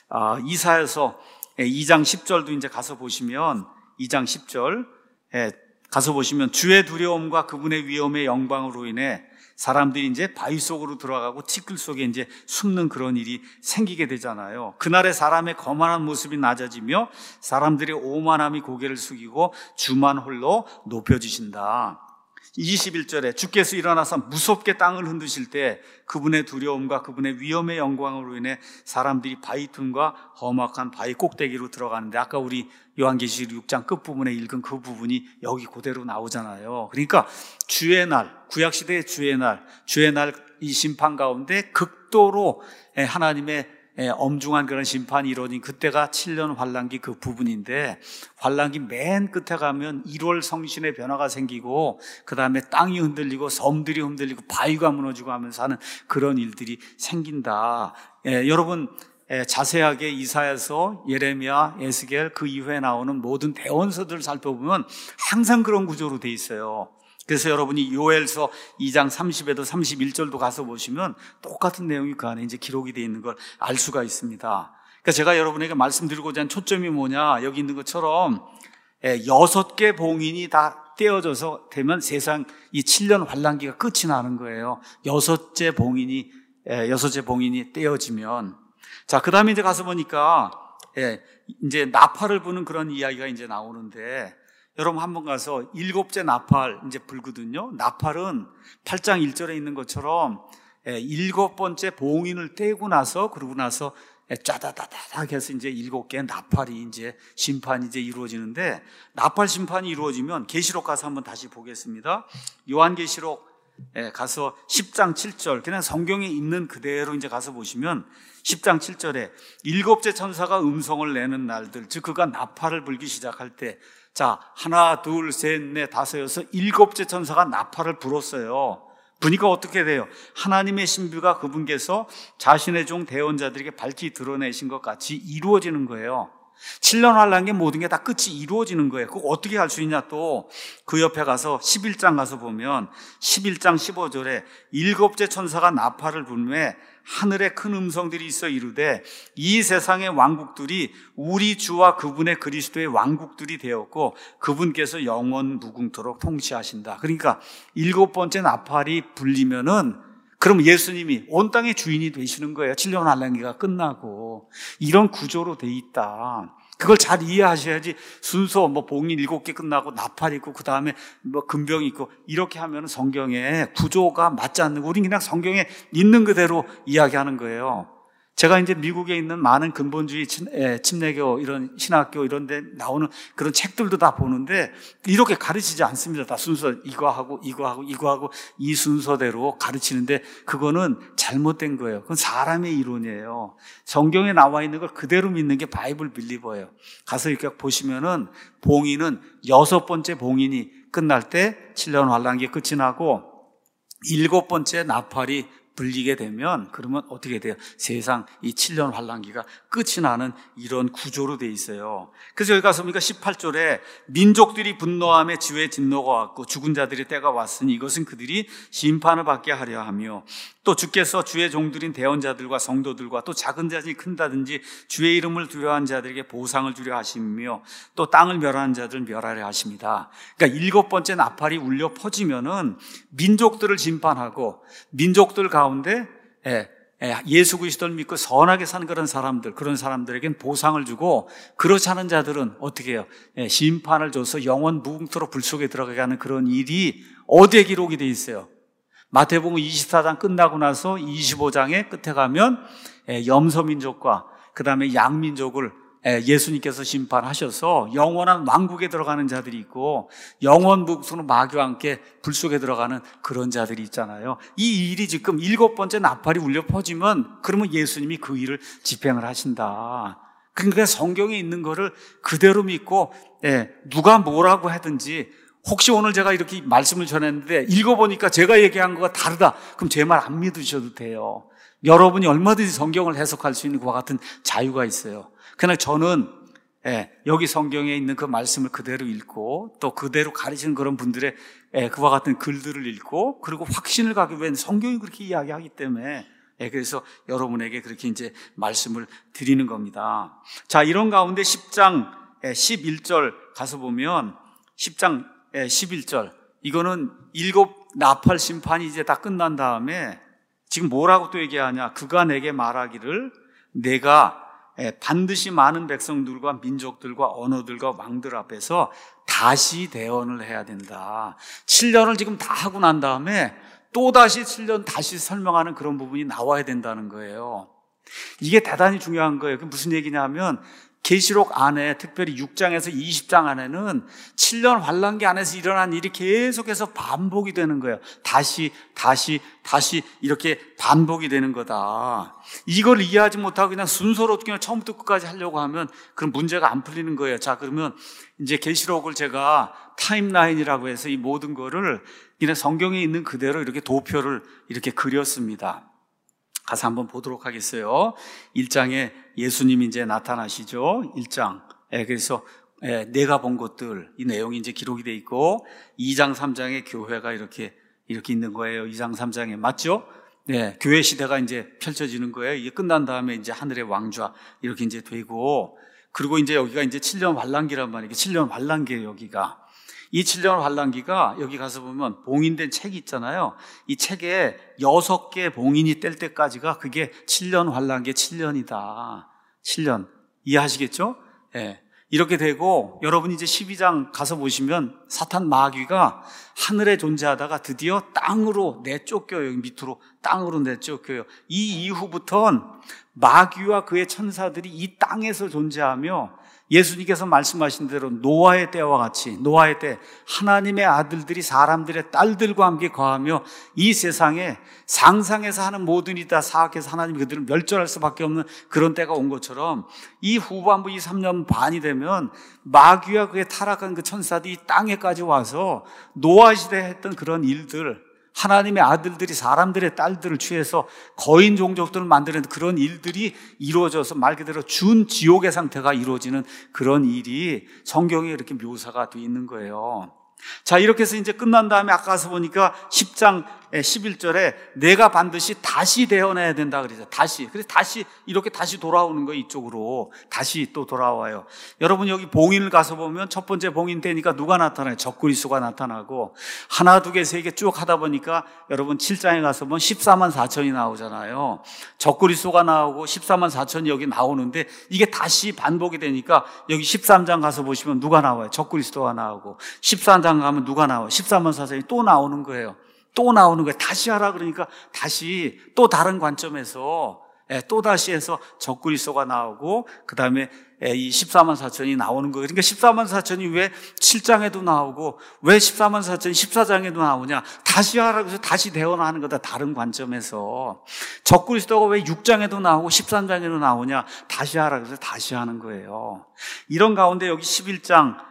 이사야서 이 장 십 절도 이제 가서 보시면 이 장 십 절 가서 보시면 주의 두려움과 그분의 위엄의 영광으로 인해 사람들이 이제 바위 속으로 들어가고 티끌 속에 이제 숨는 그런 일이 생기게 되잖아요. 그날에 사람의 거만한 모습이 낮아지며 사람들의 오만함이 고개를 숙이고 주만 홀로 높여지신다. 이십일 절에 주께서 일어나서 무섭게 땅을 흔드실 때 그분의 두려움과 그분의 위엄의 영광으로 인해 사람들이 바위 틈과 험악한 바위 꼭대기로 들어가는데, 아까 우리 요한계시록 육 장 끝부분에 읽은 그 부분이 여기 그대로 나오잖아요. 그러니까 주의 날, 구약시대의 주의 날, 주의 날 이 심판 가운데 극도로 하나님의 엄중한 그런 심판이 이루어진 그때가 칠 년 환란기 그 부분인데, 환란기 맨 끝에 가면 일월 성신의 변화가 생기고 그 다음에 땅이 흔들리고 섬들이 흔들리고 바위가 무너지고 하면서 하는 그런 일들이 생긴다. 예, 여러분 예, 자세하게 이사야서, 예레미야, 에스겔 그 이후에 나오는 모든 대원서들을 살펴보면 항상 그런 구조로 돼 있어요. 그래서 여러분이 요엘서 이 장 삼십에도 삼십일 절도 가서 보시면 똑같은 내용이 그 안에 이제 기록이 되어 있는 걸 알 수가 있습니다. 그러니까 제가 여러분에게 말씀드리고자 하는 초점이 뭐냐, 여기 있는 것처럼 여섯 개 봉인이 다 떼어져서 되면 세상 이 칠 년 환란기가 끝이 나는 거예요. 여섯째 봉인이 여섯째 봉인이 떼어지면. 자, 그 다음에 이제 가서 보니까 이제 나팔을 부는 그런 이야기가 이제 나오는데, 여러분 한번 가서 일곱째 나팔 이제 불거든요. 나팔은 팔 장 일 절에 있는 것처럼 일곱 번째 봉인을 떼고 나서, 그러고 나서 짜다다다닥 해서 이제 일곱 개의 나팔이 이제 심판이 이제 이루어지는데, 나팔 심판이 이루어지면 계시록 가서 한번 다시 보겠습니다. 요한계시록 가서 십 장 칠 절, 그냥 성경에 있는 그대로 이제 가서 보시면 십 장 칠 절에 일곱째 천사가 음성을 내는 날들, 즉 그가 나팔을 불기 시작할 때, 자, 하나, 둘, 셋, 넷, 다섯, 여섯, 일곱째 천사가 나팔을 불었어요. 보니까 어떻게 돼요? 하나님의 신비가 그분께서 자신의 종 대언자들에게 밝히 드러내신 것 같이 이루어지는 거예요. 칠 년 환란기 모든 게 다 끝이 이루어지는 거예요. 그거 어떻게 할 수 있냐? 또 그 옆에 가서 십일 장 가서 보면 십일 장 십오 절에 일곱째 천사가 나팔을 불매 하늘에 큰 음성들이 있어 이르되 이 세상의 왕국들이 우리 주와 그분의 그리스도의 왕국들이 되었고 그분께서 영원 무궁토록 통치하신다. 그러니까 일곱 번째 나팔이 불리면은 그럼 예수님이 온 땅의 주인이 되시는 거예요. 칠 년 환란기가 끝나고. 이런 구조로 돼 있다. 그걸 잘 이해하셔야지 순서 뭐 봉인 일곱 개 끝나고 나팔 있고 그 다음에 뭐 금병 있고 이렇게 하면 성경의 구조가 맞지 않는 거. 우린 그냥 성경에 있는 그대로 이야기하는 거예요. 제가 이제 미국에 있는 많은 근본주의 침례교 이런 신학교 이런 데 나오는 그런 책들도 다 보는데 이렇게 가르치지 않습니다. 다 순서 이거 하고 이거 하고 이거 하고 이 순서대로 가르치는데 그거는 잘못된 거예요. 그건 사람의 이론이에요. 성경에 나와 있는 걸 그대로 믿는 게 바이블 빌리버예요. 가서 이렇게 보시면은 봉인은 여섯 번째 봉인이 끝날 때 칠 년 환란기 끝이 나고 일곱 번째 나팔이 불리게 되면 그러면 어떻게 돼요? 세상 이 칠 년 환란기가 끝이 나는 이런 구조로 돼 있어요. 그래서 여기 가서 보니까 십팔 절에 민족들이 분노함에 지혜의 진노가 왔고 죽은 자들의 때가 왔으니 이것은 그들이 심판을 받게 하려 하며 또 주께서 주의 종들인 대언자들과 성도들과 또 작은 자든지 큰다든지 주의 이름을 두려워하는 자들에게 보상을 주려 하시며 또 땅을 멸하는 자들 멸하려 하십니다. 그러니까 일곱 번째 나팔이 울려 퍼지면은 민족들을 심판하고 민족들 가운데 예수 그리스도를 믿고 선하게 사는 그런 사람들, 그런 사람들에겐 보상을 주고 그렇지 않은 자들은 어떻게 해요? 심판을 줘서 영원 무궁토록 불 속에 들어가게 하는 그런 일이 어디에 기록이 돼 있어요? 마태복음 이십사 장 끝나고 나서 이십오 장의 끝에 가면 염소민족과 그 다음에 양민족을 예수님께서 심판하셔서 영원한 왕국에 들어가는 자들이 있고 영원 무궁토록 마귀와 함께 불 속에 들어가는 그런 자들이 있잖아요. 이 일이 지금 일곱 번째 나팔이 울려 퍼지면 그러면 예수님이 그 일을 집행을 하신다. 그러니까 성경에 있는 거를 그대로 믿고 누가 뭐라고 하든지, 혹시 오늘 제가 이렇게 말씀을 전했는데 읽어보니까 제가 얘기한 거가 다르다, 그럼 제 말 안 믿으셔도 돼요. 여러분이 얼마든지 성경을 해석할 수 있는 그와 같은 자유가 있어요. 그러나 저는 예, 여기 성경에 있는 그 말씀을 그대로 읽고 또 그대로 가르치는 그런 분들의 예, 그와 같은 글들을 읽고 그리고 확신을 가기 위해 성경이 그렇게 이야기하기 때문에 예, 그래서 여러분에게 그렇게 이제 말씀을 드리는 겁니다. 자, 이런 가운데 십 장 예, 십일 절 가서 보면 십 장 예, 십일 절 이거는 일곱 나팔 심판이 이제 다 끝난 다음에 지금 뭐라고 또 얘기하냐? 그가 내게 말하기를 내가 반드시 많은 백성들과 민족들과 언어들과 왕들 앞에서 다시 대언을 해야 된다. 칠 년을 지금 다 하고 난 다음에 또다시 칠 년 다시 설명하는 그런 부분이 나와야 된다는 거예요. 이게 대단히 중요한 거예요. 그게 무슨 얘기냐면 계시록 안에 특별히 육 장에서 이십 장 안에는 칠 년 환란기 안에서 일어난 일이 계속해서 반복이 되는 거예요. 다시 다시 다시 이렇게 반복이 되는 거다. 이걸 이해하지 못하고 그냥 순서로 그냥 처음부터 끝까지 하려고 하면 그럼 문제가 안 풀리는 거예요. 자, 그러면 이제 계시록을 제가 타임라인이라고 해서 이 모든 거를 그냥 성경에 있는 그대로 이렇게 도표를 이렇게 그렸습니다. 가서 한번 보도록 하겠어요. 일 장에 예수님이 이제 나타나시죠. 일 장. 예, 그래서 예, 내가 본 것들, 이 내용이 이제 기록이 돼 있고, 이 장, 삼 장에 교회가 이렇게 이렇게 있는 거예요. 이 장, 삼 장에 맞죠? 네, 교회 시대가 이제 펼쳐지는 거예요. 이게 끝난 다음에 이제 하늘의 왕좌 이렇게 이제 되고, 그리고 이제 여기가 이제 칠 년 환란기란 말이에요. 칠 년 환란기예요, 여기가. 이 칠 년 환란기가 여기 가서 보면 봉인된 책이 있잖아요. 이 책에 여섯 개 봉인이 뗄 때까지가 그게 칠 년 환란기의 칠 년이다. 칠 년. 이해하시겠죠? 예. 네. 이렇게 되고 여러분이 이제 십이 장 가서 보시면 사탄 마귀가 하늘에 존재하다가 드디어 땅으로 내쫓겨요. 여기 밑으로 땅으로 내쫓겨요. 이 이후부터는 마귀와 그의 천사들이 이 땅에서 존재하며 예수님께서 말씀하신 대로 노아의 때와 같이, 노아의 때 하나님의 아들들이 사람들의 딸들과 함께 거하며 이 세상에 상상해서 하는 모든 일이 다 사악해서 하나님이 그들을 멸절할 수밖에 없는 그런 때가 온 것처럼 이 후반부 이 삼 년 반이 되면 마귀와 그의 타락한 그 천사들이 이 땅에까지 와서 노아 시대에 했던 그런 일들, 하나님의 아들들이 사람들의 딸들을 취해서 거인 종족들을 만드는 그런 일들이 이루어져서 말 그대로 준 지옥의 상태가 이루어지는 그런 일이 성경에 이렇게 묘사가 되어 있는 거예요. 자, 이렇게 해서 이제 끝난 다음에 아까 가서 보니까 십 장 십일 절에 내가 반드시 다시 대언해야 된다 그러죠. 다시. 그래서 다시 이렇게 다시 돌아오는 거예요. 이쪽으로 다시 또 돌아와요. 여러분 여기 봉인을 가서 보면 첫 번째 봉인 되니까 누가 나타나요? 적그리스도가 나타나고 하나 두 개 세 개 쭉 하다 보니까 여러분 칠 장에 가서 보면 십사만 사천이 나오잖아요. 적그리스도가 나오고 십사만 사천이 여기 나오는데 이게 다시 반복이 되니까 여기 십삼 장 가서 보시면 누가 나와요? 적그리스도가 나오고 십사 장 가면 누가 나와요? 십사만 사천이 또 나오는 거예요. 또 나오는 거예요. 다시 하라 그러니까 다시 또 다른 관점에서 또 다시 해서 적그리스도가 나오고 그 다음에 이 십사만 사천이 나오는 거예요. 그러니까 십사만 사천이 왜 칠 장에도 나오고 왜 십사만 사천이 십사 장에도 나오냐? 다시 하라고 해서 다시 대언하는 거다. 다른 관점에서. 적그리스도가 왜 육 장에도 나오고 십삼 장에도 나오냐? 다시 하라고 해서 다시 하는 거예요. 이런 가운데 여기 십일 장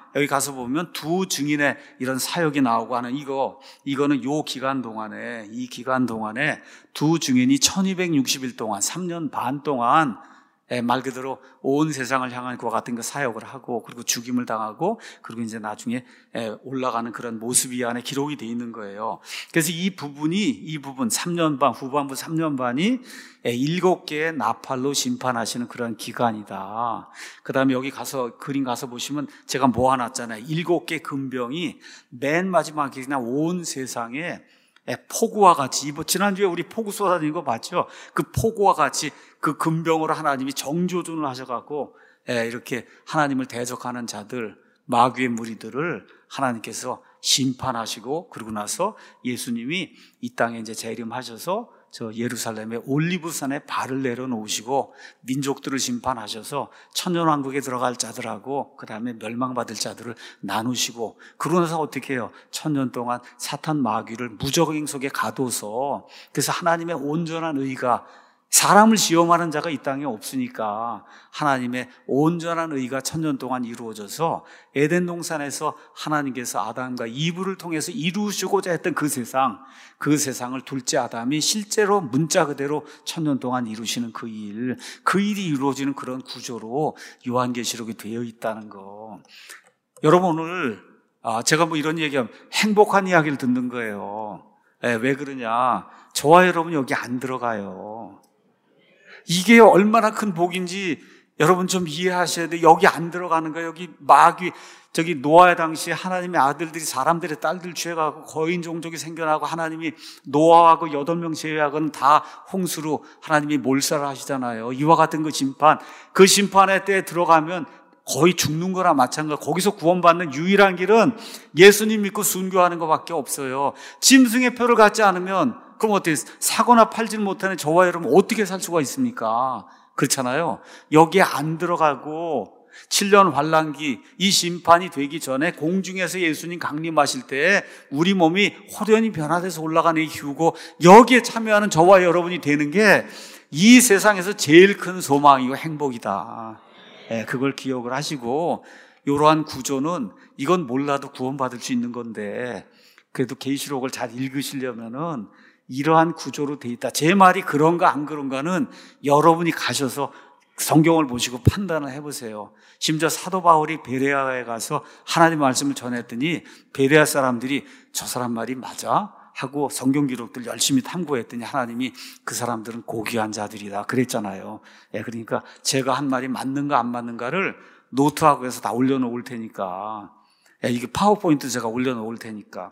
여기 가서 보면 두 증인의 이런 사역이 나오고 하는 이거, 이거는 요 기간 동안에, 이 기간 동안에 두 증인이 천이백육십 일 동안, 삼 년 반 동안 말 그대로 온 세상을 향한 그와 같은 그 사역을 하고, 그리고 죽임을 당하고, 그리고 이제 나중에 올라가는 그런 모습이 안에 기록이 되어 있는 거예요. 그래서 이 부분이, 이 부분 삼 년 반, 후반부 삼 년 반이 일곱 개의 나팔로 심판하시는 그런 기간이다. 그 다음에 여기 가서, 그림 가서 보시면 제가 모아놨잖아요. 일곱 개 금병이 맨 마지막에 그냥 온 세상에 폭우와 같이, 지난주에 우리 폭우 쏟아지는 거 봤죠? 그 폭우와 같이 그 금병으로 하나님이 정조준을 하셔갖고 이렇게 하나님을 대적하는 자들, 마귀의 무리들을 하나님께서 심판하시고, 그러고 나서 예수님이 이 땅에 이제 재림하셔서 저 예루살렘의 올리브산에 발을 내려놓으시고 민족들을 심판하셔서 천년왕국에 들어갈 자들하고 그 다음에 멸망받을 자들을 나누시고, 그러고 나서 어떻게 해요? 천년 동안 사탄 마귀를 무적행 속에 가둬서, 그래서 하나님의 온전한 의가, 사람을 시험하는 자가 이 땅에 없으니까 하나님의 온전한 의가 천년 동안 이루어져서 에덴 동산에서 하나님께서 아담과 이브를 통해서 이루시고자 했던 그 세상, 그 세상을 둘째 아담이 실제로 문자 그대로 천년 동안 이루시는 그 일, 그 일이 이루어지는 그런 구조로 요한계시록이 되어 있다는 거. 여러분, 오늘 제가 뭐 이런 얘기하면 행복한 이야기를 듣는 거예요. 왜 그러냐? 저와 여러분 여기 안 들어가요. 이게 얼마나 큰 복인지 여러분 좀 이해하셔야 돼요. 여기 안 들어가는 거예요. 여기 마귀, 저기 노아의 당시에 하나님의 아들들이 사람들의 딸들 취해가고 거인 종족이 생겨나고, 하나님이 노아하고 여덟 명 제외하고는 다 홍수로 하나님이 몰살을 하시잖아요. 이와 같은 그 심판, 그 심판의 때에 들어가면 거의 죽는 거나 마찬가지. 거기서 구원받는 유일한 길은 예수님 믿고 순교하는 것밖에 없어요. 짐승의 표를 갖지 않으면 그럼 어떻게, 사거나 팔질 못하는 저와 여러분 어떻게 살 수가 있습니까? 그렇잖아요. 여기에 안 들어가고 칠 년 환란기, 이 심판이 되기 전에 공중에서 예수님 강림하실 때 우리 몸이 호련히 변화돼서 올라가는 이 휴고, 여기에 참여하는 저와 여러분이 되는 게 이 세상에서 제일 큰 소망이고 행복이다. 네, 그걸 기억을 하시고, 이러한 구조는 이건 몰라도 구원받을 수 있는 건데, 그래도 계시록을 잘 읽으시려면은 이러한 구조로 돼 있다. 제 말이 그런가 안 그런가는 여러분이 가셔서 성경을 보시고 판단을 해보세요. 심지어 사도 바울이 베레아에 가서 하나님의 말씀을 전했더니 베레아 사람들이 저 사람 말이 맞아? 하고 성경 기록들 열심히 탐구했더니 하나님이 그 사람들은 고귀한 자들이다 그랬잖아요. 예, 그러니까 제가 한 말이 맞는가 안 맞는가를 노트하고 해서 다 올려놓을 테니까, 예, 이게 파워포인트 제가 올려놓을 테니까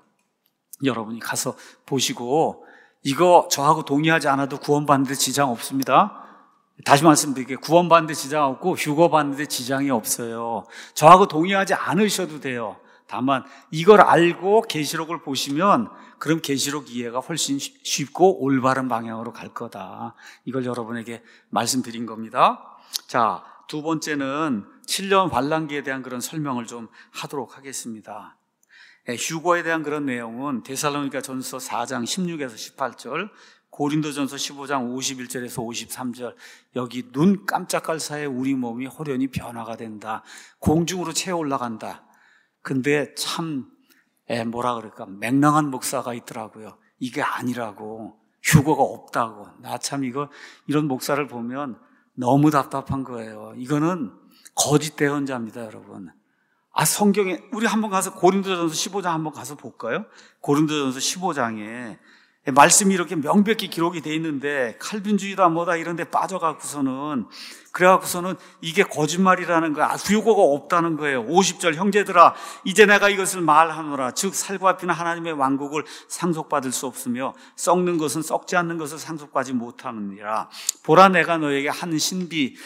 여러분이 가서 보시고, 이거 저하고 동의하지 않아도 구원받는 데 지장 없습니다. 다시 말씀드릴게요. 구원받는 데 지장 없고 휴거 받는 데 지장이 없어요. 저하고 동의하지 않으셔도 돼요. 다만 이걸 알고 계시록을 보시면 그럼 계시록 이해가 훨씬 쉽고 올바른 방향으로 갈 거다. 이걸 여러분에게 말씀드린 겁니다. 자, 두 번째는 칠 년 환란기에 대한 그런 설명을 좀 하도록 하겠습니다. 휴거에 대한 그런 내용은 데살로니가 전서 사 장 십육에서 십팔 절, 고린도전서 십오 장 오십일 절에서 오십삼 절, 여기 눈 깜짝할 사이에 우리 몸이 호련히 변화가 된다. 공중으로 채워 올라간다. 근데 참 뭐라 그럴까, 맹랑한 목사가 있더라고요. 이게 아니라고, 휴거가 없다고. 나 참 이거 이런 목사를 보면 너무 답답한 거예요. 이거는 거짓 대언자입니다, 여러분. 아, 성경에, 우리 한번 가서 고린도전서 십오 장 한번 가서 볼까요? 고린도전서 십오 장에 말씀이 이렇게 명백히 기록이 돼 있는데 칼빈주의다 뭐다 이런 데 빠져갖고서는, 그래갖고서는 이게 거짓말이라는 거야. 휴거가 없다는 거예요. 오십 절, 형제들아 이제 내가 이것을 말하노라. 즉 살과 피는 하나님의 왕국을 상속받을 수 없으며 썩는 것은 썩지 않는 것을 상속받지 못하느니라. 보라 내가 너에게 한 신비,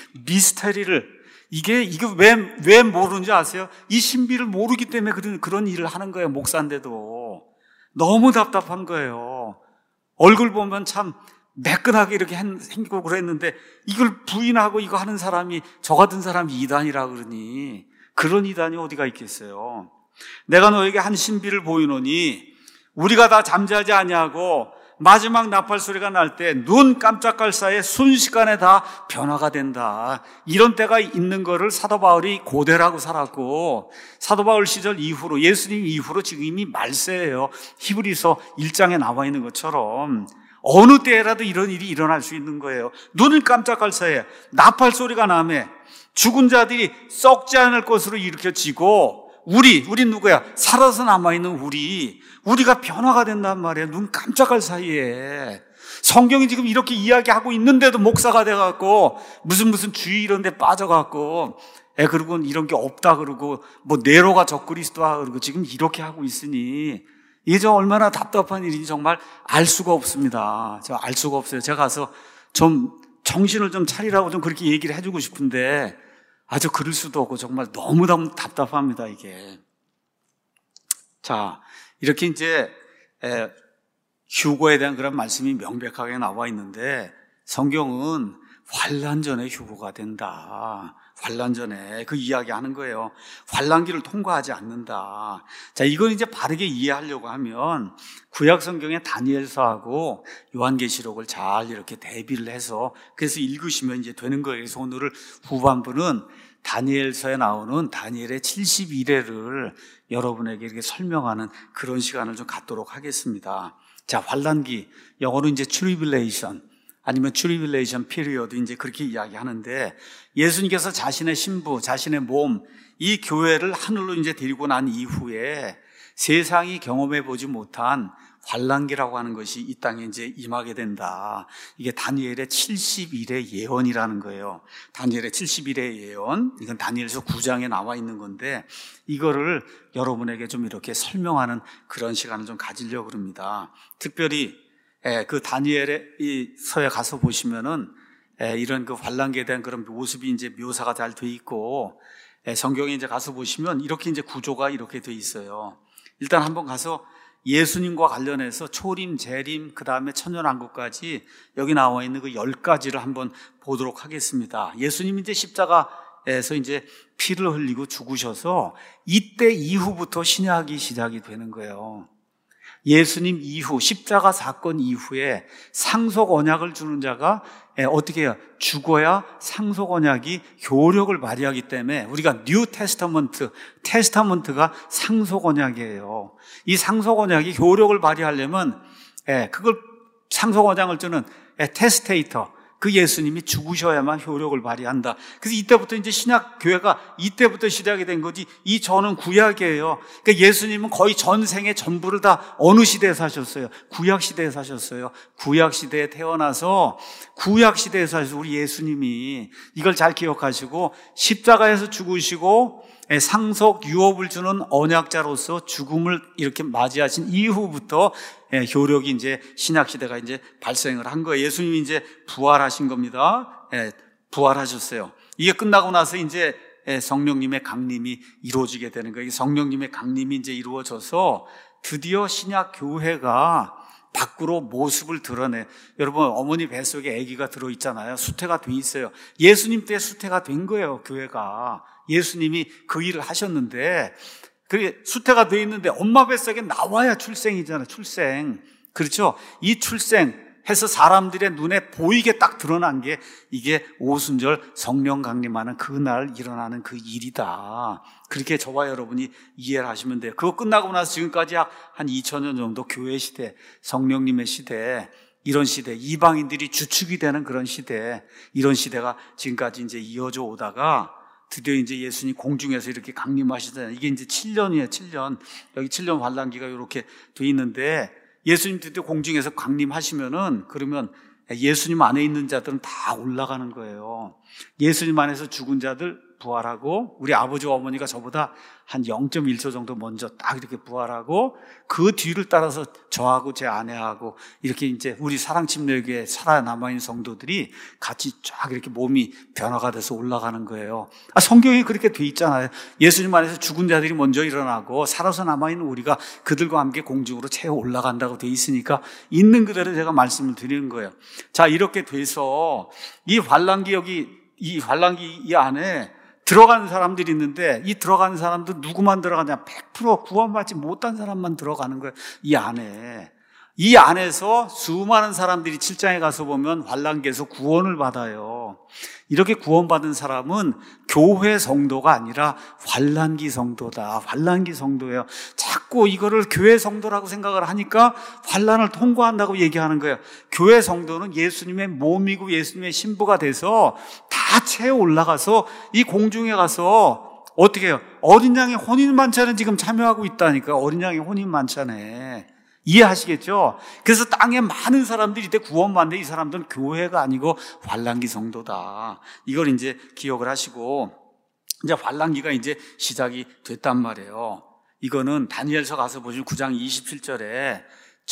미스테리를, 이게, 이게 왜, 왜 모르는지 아세요? 이 신비를 모르기 때문에 그런, 그런 일을 하는 거예요, 목사인데도. 너무 답답한 거예요. 얼굴 보면 참 매끈하게 이렇게 생기고 그랬는데, 이걸 부인하고 이거 하는 사람이, 저 같은 사람이 이단이라 그러니, 그런 이단이 어디가 있겠어요? 내가 너에게 한 신비를 보이노니, 우리가 다 잠자지 아니하고, 마지막 나팔 소리가 날 때 눈 깜짝할 사이에 순식간에 다 변화가 된다. 이런 때가 있는 거를 사도 바울이 고대라고 살았고, 사도 바울 시절 이후로, 예수님 이후로 지금 이미 말세예요. 히브리서 일 장에 나와 있는 것처럼 어느 때라도 이런 일이 일어날 수 있는 거예요. 눈을 깜짝할 사이에 나팔 소리가 나며 죽은 자들이 썩지 않을 것으로 일으켜지고, 우리, 우리 누구야? 살아서 남아있는 우리, 우리가 변화가 된단 말이에요. 눈 깜짝할 사이에. 성경이 지금 이렇게 이야기하고 있는데도 목사가 돼갖고, 무슨 무슨 주의 이런 데 빠져갖고, 에, 그리고 이런 게 없다 그러고, 뭐, 네로가 적그리스도다 그러고, 지금 이렇게 하고 있으니, 이게 좀 얼마나 답답한 일인지 정말 알 수가 없습니다. 저 알 수가 없어요. 제가 가서 좀 정신을 좀 차리라고 좀 그렇게 얘기를 해주고 싶은데, 아주 그럴 수도 없고 정말 너무너무 답답합니다, 이게. 자, 이렇게 이제 에, 휴거에 대한 그런 말씀이 명백하게 나와 있는데, 성경은 환난 전에 휴거가 된다. 환난 전에 그 이야기하는 거예요. 환난기를 통과하지 않는다. 자, 이건 이제 바르게 이해하려고 하면 구약 성경의 다니엘서하고 요한계시록을 잘 이렇게 대비를 해서 그래서 읽으시면 이제 되는 거예요. 그래서 오늘 후반부는 다니엘서에 나오는 다니엘의 칠십일 회를 여러분에게 이렇게 설명하는 그런 시간을 좀 갖도록 하겠습니다. 자, 환난기, 영어로 이제 트리빌레이션, 아니면 트리빌레이션 피리어드, 이제 그렇게 이야기하는데, 예수님께서 자신의 신부, 자신의 몸, 이 교회를 하늘로 이제 데리고 난 이후에 세상이 경험해 보지 못한 환난기라고 하는 것이 이 땅에 이제 임하게 된다. 이게 다니엘의 칠십일 회 예언이라는 거예요. 다니엘의 칠십일 회 예언, 이건 다니엘서 구 장에 나와 있는 건데, 이거를 여러분에게 좀 이렇게 설명하는 그런 시간을 좀 가지려고 합니다. 특별히 그 다니엘의 이 서에 가서 보시면은 이런 그 환난기에 대한 그런 모습이 이제 묘사가 잘 돼 있고, 성경에 이제 가서 보시면 이렇게 이제 구조가 이렇게 돼 있어요. 일단 한번 가서 예수님과 관련해서 초림, 재림, 그 다음에 천년왕국까지 여기 나와 있는 그 열 가지를 한번 보도록 하겠습니다. 예수님이 이제 십자가에서 이제 피를 흘리고 죽으셔서 이때 이후부터 신약이 시작이 되는 거예요. 예수님 이후, 십자가 사건 이후에 상속 언약을 주는 자가 어떻게 해요? 죽어야 상속 언약이 효력을 발휘하기 때문에 우리가 뉴 테스타먼트, 테스타먼트가 상속 언약이에요. 이 상속 언약이 효력을 발휘하려면 그걸 상속 언약을 주는 테스테이터, 그 예수님이 죽으셔야만 효력을 발휘한다. 그래서 이때부터 이제 신약 교회가 이때부터 시작이 된 거지, 이 전은 구약이에요. 그러니까 예수님은 거의 전생의 전부를 다 어느 시대에 사셨어요? 구약 시대에 사셨어요. 구약 시대에 태어나서 구약 시대에 사셔서 우리 예수님이 이걸 잘 기억하시고 십자가에서 죽으시고 상속 유업을 주는 언약자로서 죽음을 이렇게 맞이하신 이후부터 효력이 이제 신약 시대가 이제 발생을 한 거예요. 예수님이 이제 부활하신 겁니다. 부활하셨어요. 이게 끝나고 나서 이제 성령님의 강림이 이루어지게 되는 거예요. 성령님의 강림이 이제 이루어져서 드디어 신약 교회가 밖으로 모습을 드러내. 여러분, 어머니 뱃속에 아기가 들어있잖아요. 수태가 돼 있어요. 예수님 때 수태가 된 거예요, 교회가. 예수님이 그 일을 하셨는데, 그게 수태가 돼 있는데 엄마 뱃속에 나와야 출생이잖아요. 출생. 그렇죠? 이 출생해서 사람들의 눈에 보이게 딱 드러난 게 이게 오순절 성령 강림하는 그날 일어나는 그 일이다. 그렇게 저와 여러분이 이해를 하시면 돼요. 그거 끝나고 나서 지금까지 약 한 이천 년 정도 교회 시대, 성령님의 시대, 이런 시대, 이방인들이 주축이 되는 그런 시대, 이런 시대가 지금까지 이제 이어져 오다가 드디어 이제 예수님 공중에서 이렇게 강림하시잖아요. 이게 이제 칠 년이에요, 칠 년. 여기 칠 년 환난기가 이렇게 돼 있는데, 예수님 드디어 공중에서 강림하시면은, 그러면 예수님 안에 있는 자들은 다 올라가는 거예요. 예수님 안에서 죽은 자들 부활하고, 우리 아버지와 어머니가 저보다 한 영 점 일 초 정도 먼저 딱 이렇게 부활하고, 그 뒤를 따라서 저하고 제 아내하고 이렇게 이제 우리 사랑침례교회 살아남아있는 성도들이 같이 쫙 이렇게 몸이 변화가 돼서 올라가는 거예요. 아, 성경이 그렇게 돼 있잖아요. 예수님 안에서 죽은 자들이 먼저 일어나고 살아서 남아있는 우리가 그들과 함께 공중으로 채워 올라간다고 돼 있으니까 있는 그대로 제가 말씀을 드리는 거예요. 자, 이렇게 돼서 이 환난기, 여기 이 환난기 이 안에 들어가는 사람들이 있는데, 이 들어가는 사람도 누구만 들어가냐? 백 퍼센트 구원받지 못한 사람만 들어가는 거예요, 이 안에. 이 안에서 수많은 사람들이 칠 장에 가서 보면 환난기에서 구원을 받아요. 이렇게 구원받은 사람은 교회 성도가 아니라 환난기 성도다. 환난기 성도예요. 자꾸 이거를 교회 성도라고 생각을 하니까 환난을 통과한다고 얘기하는 거예요. 교회 성도는 예수님의 몸이고 예수님의 신부가 돼서 다 채워 올라가서 이 공중에 가서 어떻게 해요? 어린 양의 혼인 만찬에 지금 참여하고 있다니까. 어린 양의 혼인 만찬에. 이해하시겠죠? 그래서 땅에 많은 사람들이 이때 구원받는데 이 사람들은 교회가 아니고 환난기 성도다. 이걸 이제 기억을 하시고, 이제 환난기가 이제 시작이 됐단 말이에요. 이거는 다니엘서 가서 보시면 구 장 이십칠 절에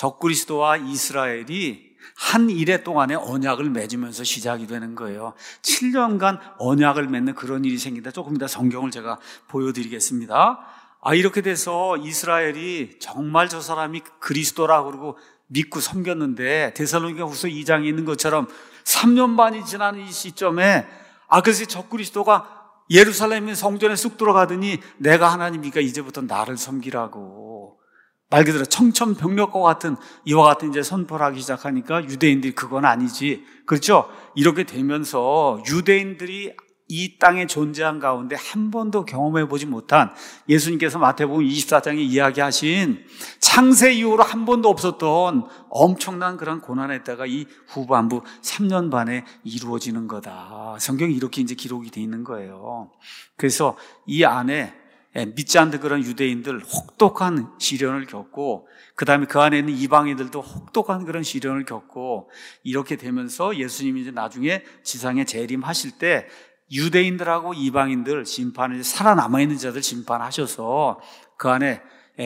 적그리스도와 이스라엘이 한 일해 동안에 언약을 맺으면서 시작이 되는 거예요. 칠 년간 언약을 맺는 그런 일이 생긴다. 조금 이따 성경을 제가 보여드리겠습니다. 아, 이렇게 돼서 이스라엘이 정말 저 사람이 그리스도라고 그러고 믿고 섬겼는데, 데살로니가 후서 이 장에 있는 것처럼 삼 년 반이 지난 이 시점에, 아, 그래서 적그리스도가 예루살렘의 성전에 쑥 들어가더니 내가 하나님이니까 이제부터 나를 섬기라고. 말 그대로 청천벽력과 같은 이와 같은 이제 선포를 하기 시작하니까 유대인들이 그건 아니지. 그렇죠? 이렇게 되면서 유대인들이 이 땅에 존재한 가운데 한 번도 경험해 보지 못한, 예수님께서 마태복음 이십사 장에 이야기하신 창세 이후로 한 번도 없었던 엄청난 그런 고난의 때가 이 후반부 삼 년 반에 이루어지는 거다. 성경이 이렇게 이제 기록이 되어 있는 거예요. 그래서 이 안에 믿지 않는 그런 유대인들 혹독한 시련을 겪고, 그 다음에 그 안에 있는 이방인들도 혹독한 그런 시련을 겪고, 이렇게 되면서 예수님이 이제 나중에 지상에 재림하실 때 유대인들하고 이방인들 심판을, 살아남아있는 자들 심판하셔서 그 안에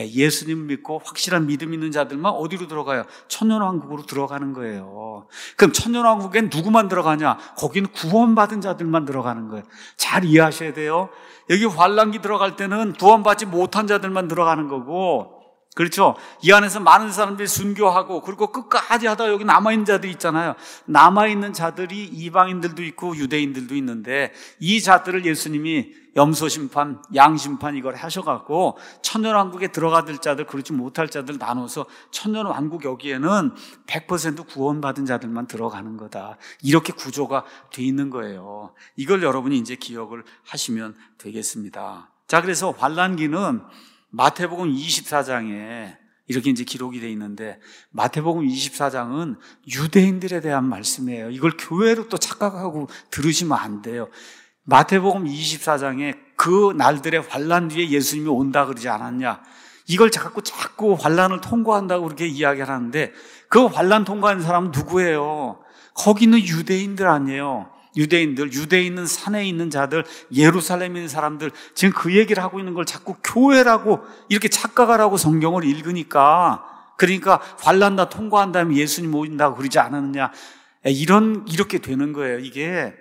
예수님 믿고 확실한 믿음 있는 자들만 어디로 들어가요? 천년왕국으로 들어가는 거예요. 그럼 천년왕국엔 누구만 들어가냐? 거기는 구원받은 자들만 들어가는 거예요. 잘 이해하셔야 돼요. 여기 환난기 들어갈 때는 구원받지 못한 자들만 들어가는 거고, 그렇죠? 이 안에서 많은 사람들이 순교하고 그리고 끝까지 하다 여기 남아있는 자들이 있잖아요. 남아있는 자들이 이방인들도 있고 유대인들도 있는데, 이 자들을 예수님이 염소심판, 양심판 이걸 하셔갖고 천년왕국에 들어가들 자들, 그렇지 못할 자들 나눠서 천년왕국 여기에는 백 퍼센트 구원받은 자들만 들어가는 거다. 이렇게 구조가 돼 있는 거예요. 이걸 여러분이 이제 기억을 하시면 되겠습니다. 자, 그래서 환난기는 마태복음 이십사 장에 이렇게 이제 기록이 되어 있는데, 마태복음 이십사 장은 유대인들에 대한 말씀이에요. 이걸 교회로 또 착각하고 들으시면 안 돼요. 마태복음 이십사 장에 그 날들의 환난 뒤에 예수님이 온다 그러지 않았냐? 이걸 자꾸 자꾸 환난을 통과한다고 그렇게 이야기를 하는데, 그 환난 통과하는 사람은 누구예요? 거기는 유대인들 아니에요. 유대인들, 유대에 있는 산에 있는 자들, 예루살렘에 있는 사람들, 지금 그 얘기를 하고 있는 걸 자꾸 교회라고 이렇게 착각하라고 성경을 읽으니까, 그러니까 환난 다 통과한 다음에 예수님 오신다고 그러지 않았느냐, 이런 이렇게 되는 거예요. 이게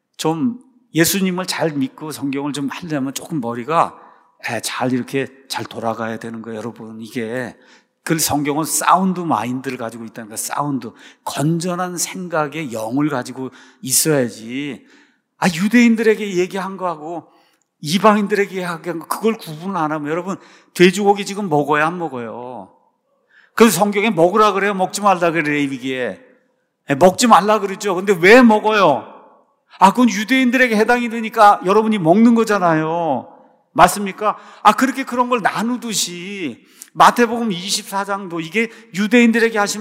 좀 예수님을 잘 믿고 성경을 좀 하려면 조금 머리가 잘 이렇게 잘 돌아가야 되는 거예요, 여러분. 이게 그 성경은 사운드 마인드를 가지고 있다는 거예요. 사운드, 건전한 생각의 영을 가지고 있어야지. 아, 유대인들에게 얘기한 거하고 이방인들에게 얘기한 거, 그걸 구분을 안 하면, 여러분, 돼지고기 지금 먹어야 안 먹어요? 그래서 성경에 먹으라 그래요? 먹지 말라 그래요? 이게 먹지 말라 그러죠. 근데 왜 먹어요? 아, 그건 유대인들에게 해당이 되니까 여러분이 먹는 거잖아요. 맞습니까? 아, 그렇게 그런 걸 나누듯이 마태복음 이십사 장도 이게 유대인들에게 하신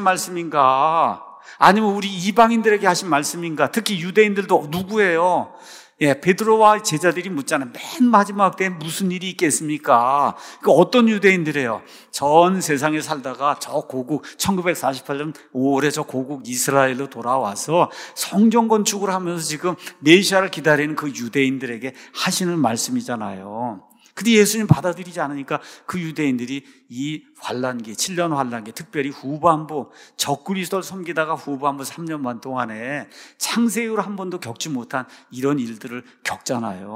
말씀인가? 아니면 우리 이방인들에게 하신 말씀인가? 특히 유대인들도 누구예요? 예, 베드로와 제자들이 묻잖아요. 맨 마지막 때 무슨 일이 있겠습니까? 그 어떤 유대인들이에요? 전 세상에 살다가 저 고국 천구백사십팔 년 오월에 저 고국 이스라엘로 돌아와서 성전 건축을 하면서 지금 메시아를 기다리는 그 유대인들에게 하시는 말씀이잖아요. 근데 예수님 받아들이지 않으니까 그 유대인들이 이 환난기, 칠 년 환난기, 특별히 후반부 적그리스도를 섬기다가 후반부 삼 년 반 동안에 창세 이후로 한 번도 겪지 못한 이런 일들을 겪잖아요.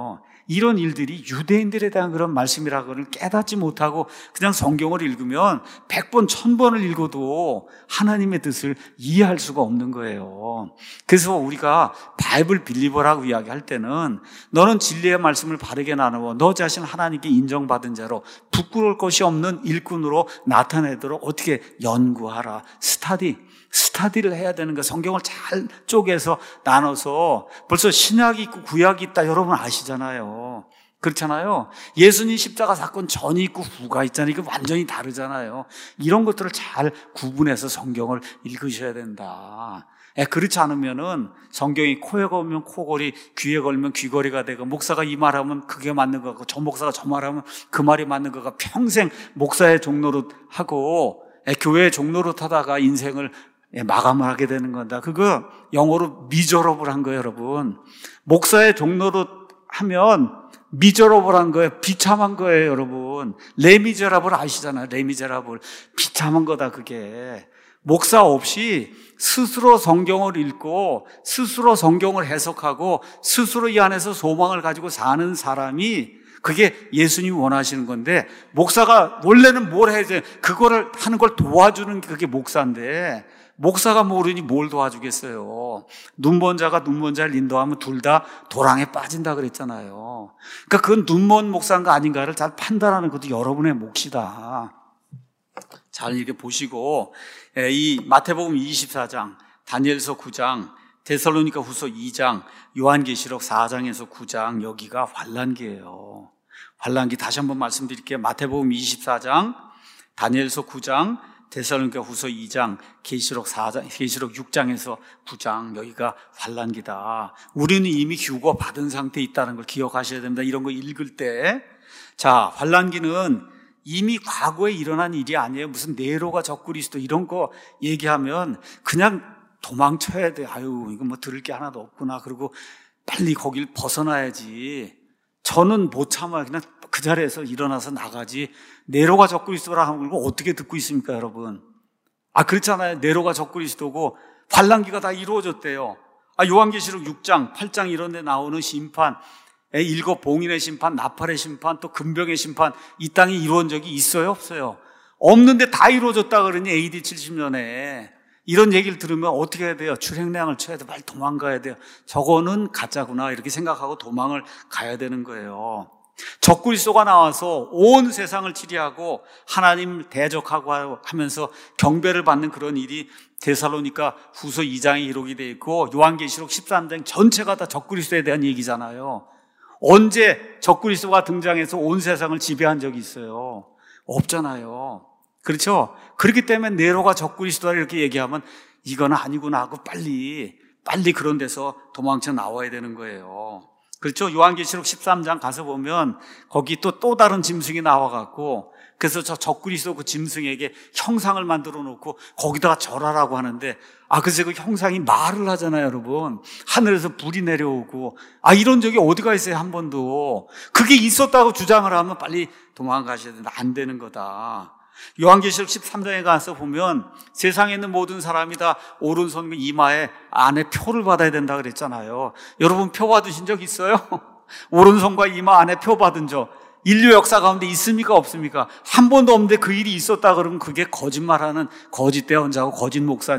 이런 일들이 유대인들에 대한 그런 말씀이라고는 깨닫지 못하고 그냥 성경을 읽으면 백 번, 천 번을 읽어도 하나님의 뜻을 이해할 수가 없는 거예요. 그래서 우리가 바이블 빌리버라고 이야기할 때는 너는 진리의 말씀을 바르게 나누어 너 자신 하나님께 인정받은 자로 부끄러울 것이 없는 일꾼으로 나타내도록 어떻게 연구하라. 스타디. 스타디를 해야 되는 거. 성경을 잘 쪼개서 나눠서 벌써 신약이 있고 구약이 있다 여러분 아시잖아요. 그렇잖아요. 예수님 십자가 사건 전이 있고 후가 있잖아요. 이거 완전히 다르잖아요. 이런 것들을 잘 구분해서 성경을 읽으셔야 된다. 예, 그렇지 않으면은 성경이 코에 걸면 코걸이, 귀에 걸면 귀걸이가 되고 목사가 이 말하면 그게 맞는 거 같고 저 목사가 저 말하면 그 말이 맞는 거가 평생 목사의 종로로 하고 예, 교회의 종로로 타다가 인생을 예, 마감을 하게 되는 건다. 그거 영어로 미저러블 한 거예요, 여러분. 목사의 종로로 하면 미저러블 한 거예요. 비참한 거예요, 여러분. 레미제라블 아시잖아요. 레미제라블. 비참한 거다, 그게. 목사 없이 스스로 성경을 읽고 스스로 성경을 해석하고 스스로 이 안에서 소망을 가지고 사는 사람이 그게 예수님이 원하시는 건데 목사가 원래는 뭘 해야 돼? 그거를 하는 걸 도와주는 게 그게 목사인데 목사가 모르니 뭘 도와주겠어요. 눈먼 자가 눈먼 자를 인도하면 둘 다 도랑에 빠진다 그랬잖아요. 그러니까 그건 눈먼 목사인가 아닌가를 잘 판단하는 것도 여러분의 몫이다. 잘 이렇게 보시고 이 마태복음 이십사 장, 다니엘서 구 장, 데살로니가 후서 이 장, 요한계시록 사 장에서 구 장 여기가 환란기예요. 환란기 다시 한번 말씀드릴게요. 마태복음 이십사 장, 다니엘서 구 장, 데살로니가 후서 이 장, 계시록 사 장, 계시록 육 장에서 구 장 여기가 환란기다. 우리는 이미 휴거 받은 상태에 있다는 걸 기억하셔야 됩니다. 이런 거 읽을 때. 자, 환란기는 이미 과거에 일어난 일이 아니에요. 무슨 네로가 적그리스도 이런 거 얘기하면 그냥 도망쳐야 돼. 아유, 이거 뭐 들을 게 하나도 없구나. 그리고 빨리 거길 벗어나야지. 저는 못 참아요. 그냥 그 자리에서 일어나서 나가지. 네로가 적그리스도라 하는 걸 어떻게 듣고 있습니까, 여러분? 아, 그렇잖아요. 네로가 적그리스도고 환란기가 다 이루어졌대요. 아, 요한계시록 육 장, 팔 장 이런 데 나오는 심판, 일곱 봉인의 심판, 나팔의 심판, 또 금병의 심판, 이 땅에 이루어진 적이 있어요, 없어요? 없는데 다 이루어졌다 그러니 에이디 칠십 년에 이런 얘기를 들으면 어떻게 해야 돼요? 출행량을 쳐야 돼. 빨리 도망가야 돼요. 저거는 가짜구나 이렇게 생각하고 도망을 가야 되는 거예요. 적그리스도가 나와서 온 세상을 치리하고 하나님 대적하고 하면서 경배를 받는 그런 일이 데살로니가 후서 이 장에 기록이 되어 있고 요한계시록 십삼 장 전체가 다 적그리스도에 대한 얘기잖아요. 언제 적그리스도가 등장해서 온 세상을 지배한 적이 있어요? 없잖아요. 그렇죠? 그렇기 때문에 네로가 적그리스도다 이렇게 얘기하면 이건 아니구나 하고 빨리 빨리 그런 데서 도망쳐 나와야 되는 거예요. 그렇죠? 요한계시록 십삼 장 가서 보면 거기 또 또 다른 짐승이 나와갖고 그래서 저 적그리스도 그 짐승에게 형상을 만들어 놓고 거기다가 절하라고 하는데 아, 그래서 그 형상이 말을 하잖아요, 여러분. 하늘에서 불이 내려오고 아, 이런 적이 어디가 있어요, 한 번도. 그게 있었다고 주장을 하면 빨리 도망가셔야 된다. 안 되는 거다. 요한계시록 십삼 장에 가서 보면 세상에 있는 모든 사람이 다 오른손 이마에 안에 표를 받아야 된다 그랬잖아요. 여러분 표 받으신 적 있어요? 오른손과 이마 안에 표 받은 적 인류 역사 가운데 있습니까 없습니까? 한 번도 없는데 그 일이 있었다 그러면 그게 거짓말하는 거짓 대언자고 거짓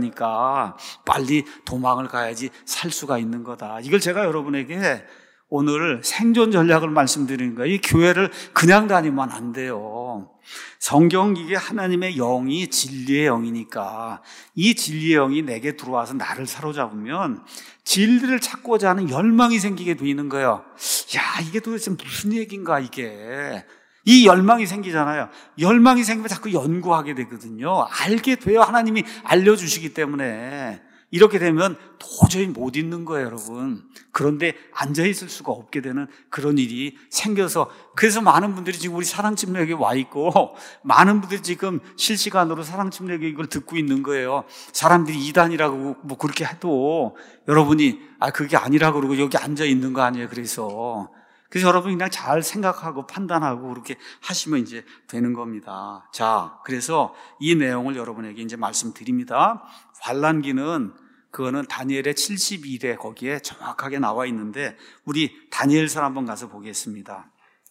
목사니까 빨리 도망을 가야지 살 수가 있는 거다. 이걸 제가 여러분에게 오늘 생존 전략을 말씀드리는 거예요. 이 교회를 그냥 다니면 안 돼요. 성경 이게 하나님의 영이 진리의 영이니까 이 진리의 영이 내게 들어와서 나를 사로잡으면 진리를 찾고자 하는 열망이 생기게 되는 거예요. 야, 이게 도대체 무슨 얘기인가 이게. 이 열망이 생기잖아요. 열망이 생기면 자꾸 연구하게 되거든요. 알게 돼요. 하나님이 알려주시기 때문에. 이렇게 되면 도저히 못 있는 거예요, 여러분. 그런데 앉아있을 수가 없게 되는 그런 일이 생겨서 그래서 많은 분들이 지금 우리 사랑침례교회에 와 있고 많은 분들이 지금 실시간으로 사랑침례교회 이걸 듣고 있는 거예요. 사람들이 이단이라고 뭐 그렇게 해도 여러분이 아 그게 아니라고 그러고 여기 앉아있는 거 아니에요. 그래서 그래서 여러분이 그냥 잘 생각하고 판단하고 그렇게 하시면 이제 되는 겁니다. 자, 그래서 이 내용을 여러분에게 이제 말씀드립니다. 환란기는 그거는 다니엘의 칠십일 회 거기에 정확하게 나와 있는데 우리 다니엘서 한번 가서 보겠습니다.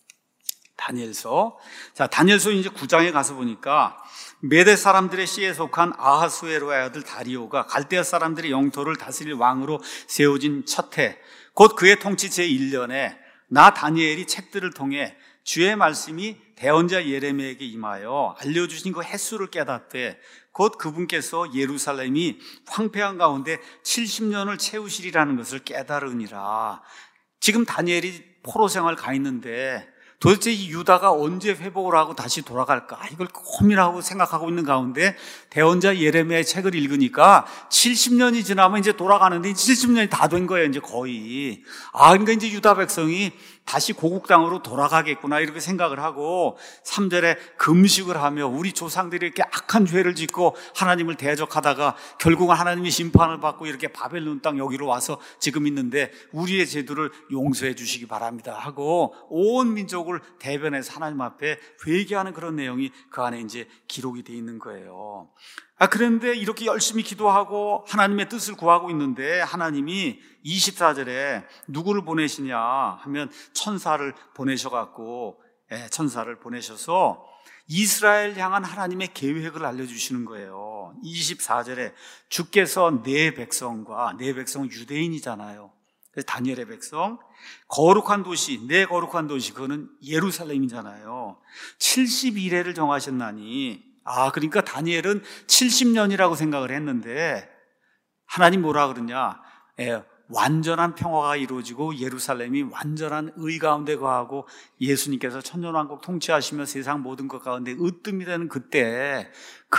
다니엘서. 자, 다니엘서 이제 구 장에 가서 보니까 메대 사람들의 씨에 속한 아하수에로의 아들 다리오가 갈대아 사람들의 영토를 다스릴 왕으로 세워진 첫 해, 곧 그의 통치 제일 년에 나 다니엘이 책들을 통해 주의 말씀이 대언자 예레미야에게 임하여 알려주신 그 횟수를 깨닫되 곧 그분께서 예루살렘이 황폐한 가운데 칠십 년을 채우시리라는 것을 깨달으니라. 지금 다니엘이 포로 생활 가 있는데 도대체 이 유다가 언제 회복을 하고 다시 돌아갈까? 이걸 고민하고 생각하고 있는 가운데 대언자 예레미야의 책을 읽으니까 칠십 년이 지나면 이제 돌아가는데 칠십 년이 다 된 거예요, 이제 거의. 아, 그러니까 이제 유다 백성이 다시 고국 땅으로 돌아가겠구나 이렇게 생각을 하고 삼 절에 금식을 하며 우리 조상들이 이렇게 악한 죄를 짓고 하나님을 대적하다가 결국은 하나님의 심판을 받고 이렇게 바벨론 땅 여기로 와서 지금 있는데 우리의 죄들을 용서해 주시기 바랍니다 하고 온 민족을 대변해서 하나님 앞에 회개하는 그런 내용이 그 안에 이제 기록이 돼 있는 거예요. 아, 그런데 이렇게 열심히 기도하고 하나님의 뜻을 구하고 있는데 하나님이 이십사 절에 누구를 보내시냐 하면 천사를 보내셔갖고, 예, 천사를 보내셔서 이스라엘 향한 하나님의 계획을 알려주시는 거예요. 이십사 절에 주께서 내 백성과, 내 백성은 유대인이잖아요. 그래서 다니엘의 백성, 거룩한 도시, 내 거룩한 도시, 그거는 예루살렘이잖아요. 칠십일 회를 정하셨나니, 아, 그러니까 다니엘은 칠십 년이라고 생각을 했는데 하나님 뭐라 그러냐? 예, 완전한 평화가 이루어지고 예루살렘이 완전한 의 가운데 거하고 예수님께서 천년왕국 통치하시며 세상 모든 것 가운데 으뜸이 되는 그때,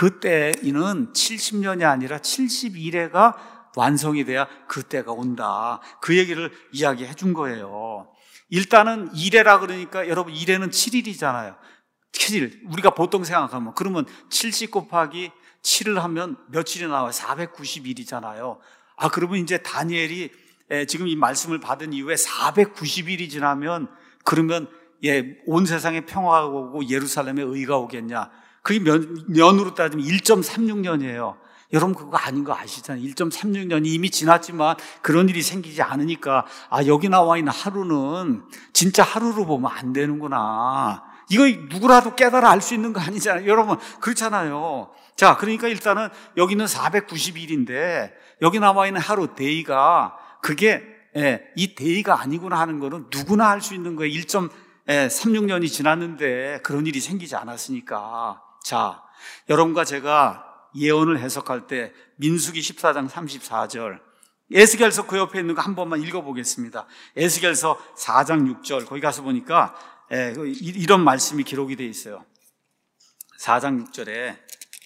그때는 칠십 년이 아니라 칠십일 회가 완성이 돼야 그때가 온다. 그 얘기를 이야기해 준 거예요. 일단은 일 회라 그러니까 여러분 일 회는 칠 일이잖아요. 칠 일. 우리가 보통 생각하면 그러면 칠십 곱하기 칠을 하면 며칠이 나와요? 사백구십 일이잖아요. 아, 그러면 이제 다니엘이 지금 이 말씀을 받은 이후에 사백구십 일이 지나면 그러면 예, 온 세상에 평화가 오고 예루살렘에 의가 오겠냐? 그게 년, 년으로 따지면 일 점 삼육 년이에요. 여러분 그거 아닌 거 아시잖아요. 일 점 삼육 년이 이미 지났지만 그런 일이 생기지 않으니까 아, 여기 나와 있는 하루는 진짜 하루로 보면 안 되는구나. 이거 누구라도 깨달아 알 수 있는 거 아니잖아요. 여러분 그렇잖아요. 자, 그러니까 일단은 여기는 사백구십 일인데 여기 나와 있는 하루 데이가 그게 예, 이 데이가 아니구나 하는 거는 누구나 알 수 있는 거예요. 일 점 삼육 년이 지났는데 그런 일이 생기지 않았으니까. 자, 여러분과 제가 예언을 해석할 때 민수기 십사 장 삼십사 절, 에스겔서 그 옆에 있는 거 한 번만 읽어보겠습니다. 에스겔서 사 장 육 절 거기 가서 보니까 예, 이런 말씀이 기록이 되어 있어요. 사 장 육 절에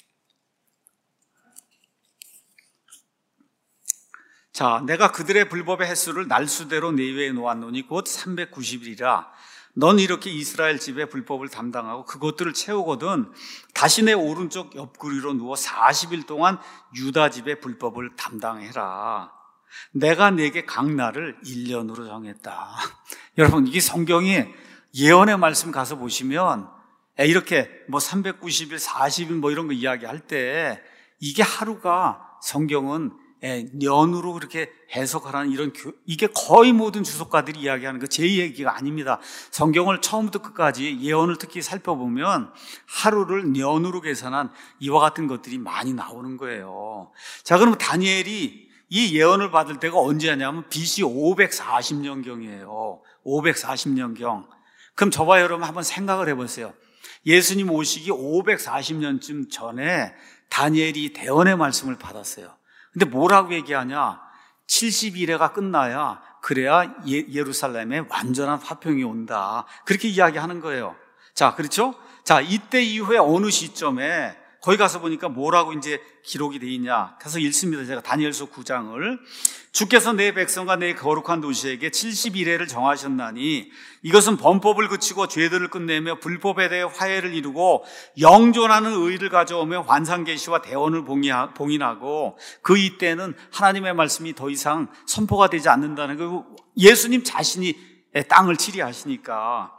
자, 내가 그들의 불법의 횟수를 날수대로 내 위에 놓았노니 곧 삼백구십 일이라. 넌 이렇게 이스라엘 집의 불법을 담당하고 그것들을 채우거든 다시 내 오른쪽 옆구리로 누워 사십 일 동안 유다 집의 불법을 담당해라. 내가 내게 각 날을 일 년으로 정했다. 여러분 이게 성경이 예언의 말씀 가서 보시면 이렇게 뭐 삼백구십 일, 사십 일 뭐 이런 거 이야기할 때 이게 하루가 성경은 년으로 그렇게 해석하라는 이런 이게 거의 모든 주석가들이 이야기하는 거 제 얘기가 아닙니다. 성경을 처음부터 끝까지 예언을 특히 살펴보면 하루를 년으로 계산한 이와 같은 것들이 많이 나오는 거예요. 자, 그럼 다니엘이 이 예언을 받을 때가 언제냐면 비씨 오백사십 년경이에요. 오백사십 년경. 그럼 저와 여러분 한번 생각을 해보세요. 예수님 오시기 오백사십 년쯤 전에 다니엘이 대언의 말씀을 받았어요. 근데 뭐라고 얘기하냐? 칠십일 회가 끝나야 그래야 예, 예루살렘에 완전한 화평이 온다. 그렇게 이야기하는 거예요. 자, 그렇죠? 자, 이때 이후에 어느 시점에 거기 가서 보니까 뭐라고 이제 기록이 돼 있냐? 그래서 읽습니다. 제가 다니엘서 구 장을. 주께서 내 백성과 내 거룩한 도시에게 칠십일 회를 정하셨나니 이것은 범법을 그치고 죄들을 끝내며 불법에 대해 화해를 이루고 영존하는 의를 가져오며 환상계시와 대언을 봉인하고 그 이때는 하나님의 말씀이 더 이상 선포가 되지 않는다는 거. 예수님 자신이 땅을 치리하시니까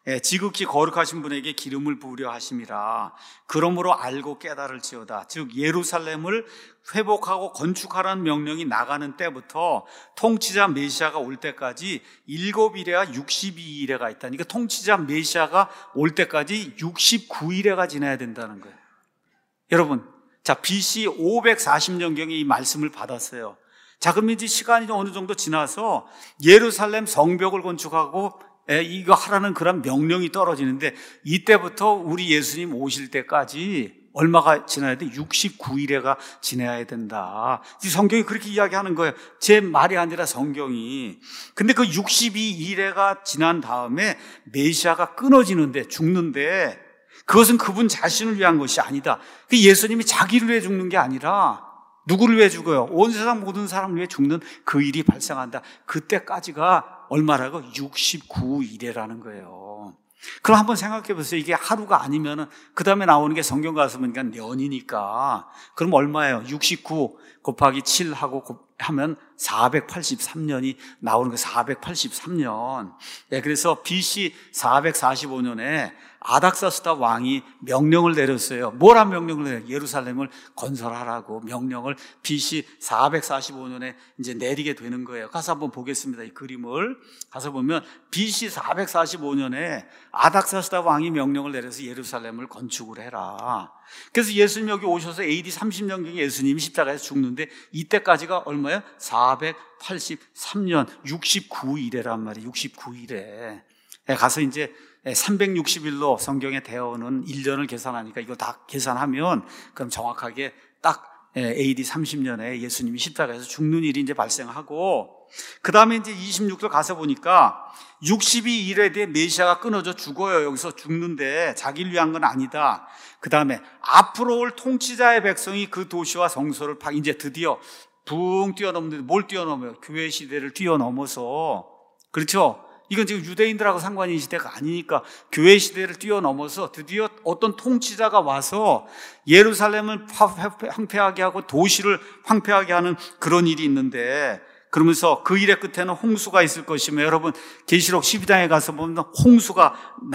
예, 지극히 거룩하신 분에게 기름을 부으려 하심이라. 그러므로 알고 깨달을지어다. 즉 예루살렘을 회복하고 건축하라는 명령이 나가는 때부터 통치자 메시아가 올 때까지 일곱 일에와 육십이 일에가 있다. 그러니까 통치자 메시아가 올 때까지 육십구 일에가 지나야 된다는 거예요. 여러분, 자 비씨 오백사십 년경에 이 말씀을 받았어요. 자 그럼 이제 시간이 어느 정도 지나서 예루살렘 성벽을 건축하고 예, 이거 하라는 그런 명령이 떨어지는데 이때부터 우리 예수님 오실 때까지 얼마가 지나야 돼? 육십구 일에가 지나야 된다. 성경이 그렇게 이야기하는 거예요. 제 말이 아니라 성경이. 근데 그 육십이 일에가 지난 다음에 메시아가 끊어지는데 죽는데 그것은 그분 자신을 위한 것이 아니다. 그 예수님이 자기를 위해 죽는 게 아니라 누구를 위해 죽어요? 온 세상 모든 사람을 위해 죽는 그 일이 발생한다. 그때까지가 얼마라고? 육십구 일이라는 거예요. 그럼 한번 생각해 보세요. 이게 하루가 아니면은 그 다음에 나오는 게 성경 가서 보니까 년이니까 그럼 얼마예요? 육십구 곱하기 칠 하고 곱, 하면 사백팔십삼 년이 나오는 거예요. 사백팔십삼 년. 예, 그래서 비씨 사백사십오 년에 아닥사스다 왕이 명령을 내렸어요. 뭐란 명령을 내려요? 예루살렘을 건설하라고 명령을 비씨 사백사십오 년에 이제 내리게 되는 거예요. 가서 한번 보겠습니다. 이 그림을 가서 보면 비씨 사백사십오 년에 아닥사스다 왕이 명령을 내려서 예루살렘을 건축을 해라. 그래서 예수님 여기 오셔서 에이디 삼십 년경에 예수님이 십자가에서 죽는데 이때까지가 얼마예요? 사백팔십삼 년 육십구 일에란 말이에요. 육십구 일에 가서 이제 삼백육십 일로 성경에 되어오는 일 년을 계산하니까 이거 다 계산하면 그럼 정확하게 딱 에이디 삼십 년에 예수님이 십자가에서 죽는 일이 이제 발생하고 그 다음에 이제 이십육 절 가서 보니까 육십이 일에 대해 메시아가 끊어져 죽어요. 여기서 죽는데 자기를 위한 건 아니다. 그 다음에 앞으로 올 통치자의 백성이 그 도시와 성소를 파 이제 드디어 붕 뛰어넘는데 뭘 뛰어넘어요? 교회 시대를 뛰어넘어서 그렇죠? 이건 지금 유대인들하고 상관이 있는 시대가 아니니까 교회 시대를 뛰어넘어서 드디어 어떤 통치자가 와서 예루살렘을 황폐하게 하고 도시를 황폐하게 하는 그런 일이 있는데 그러면서 그 일의 끝에는 홍수가 있을 것이며 여러분 계시록 십이 장에 가서 보면 홍수가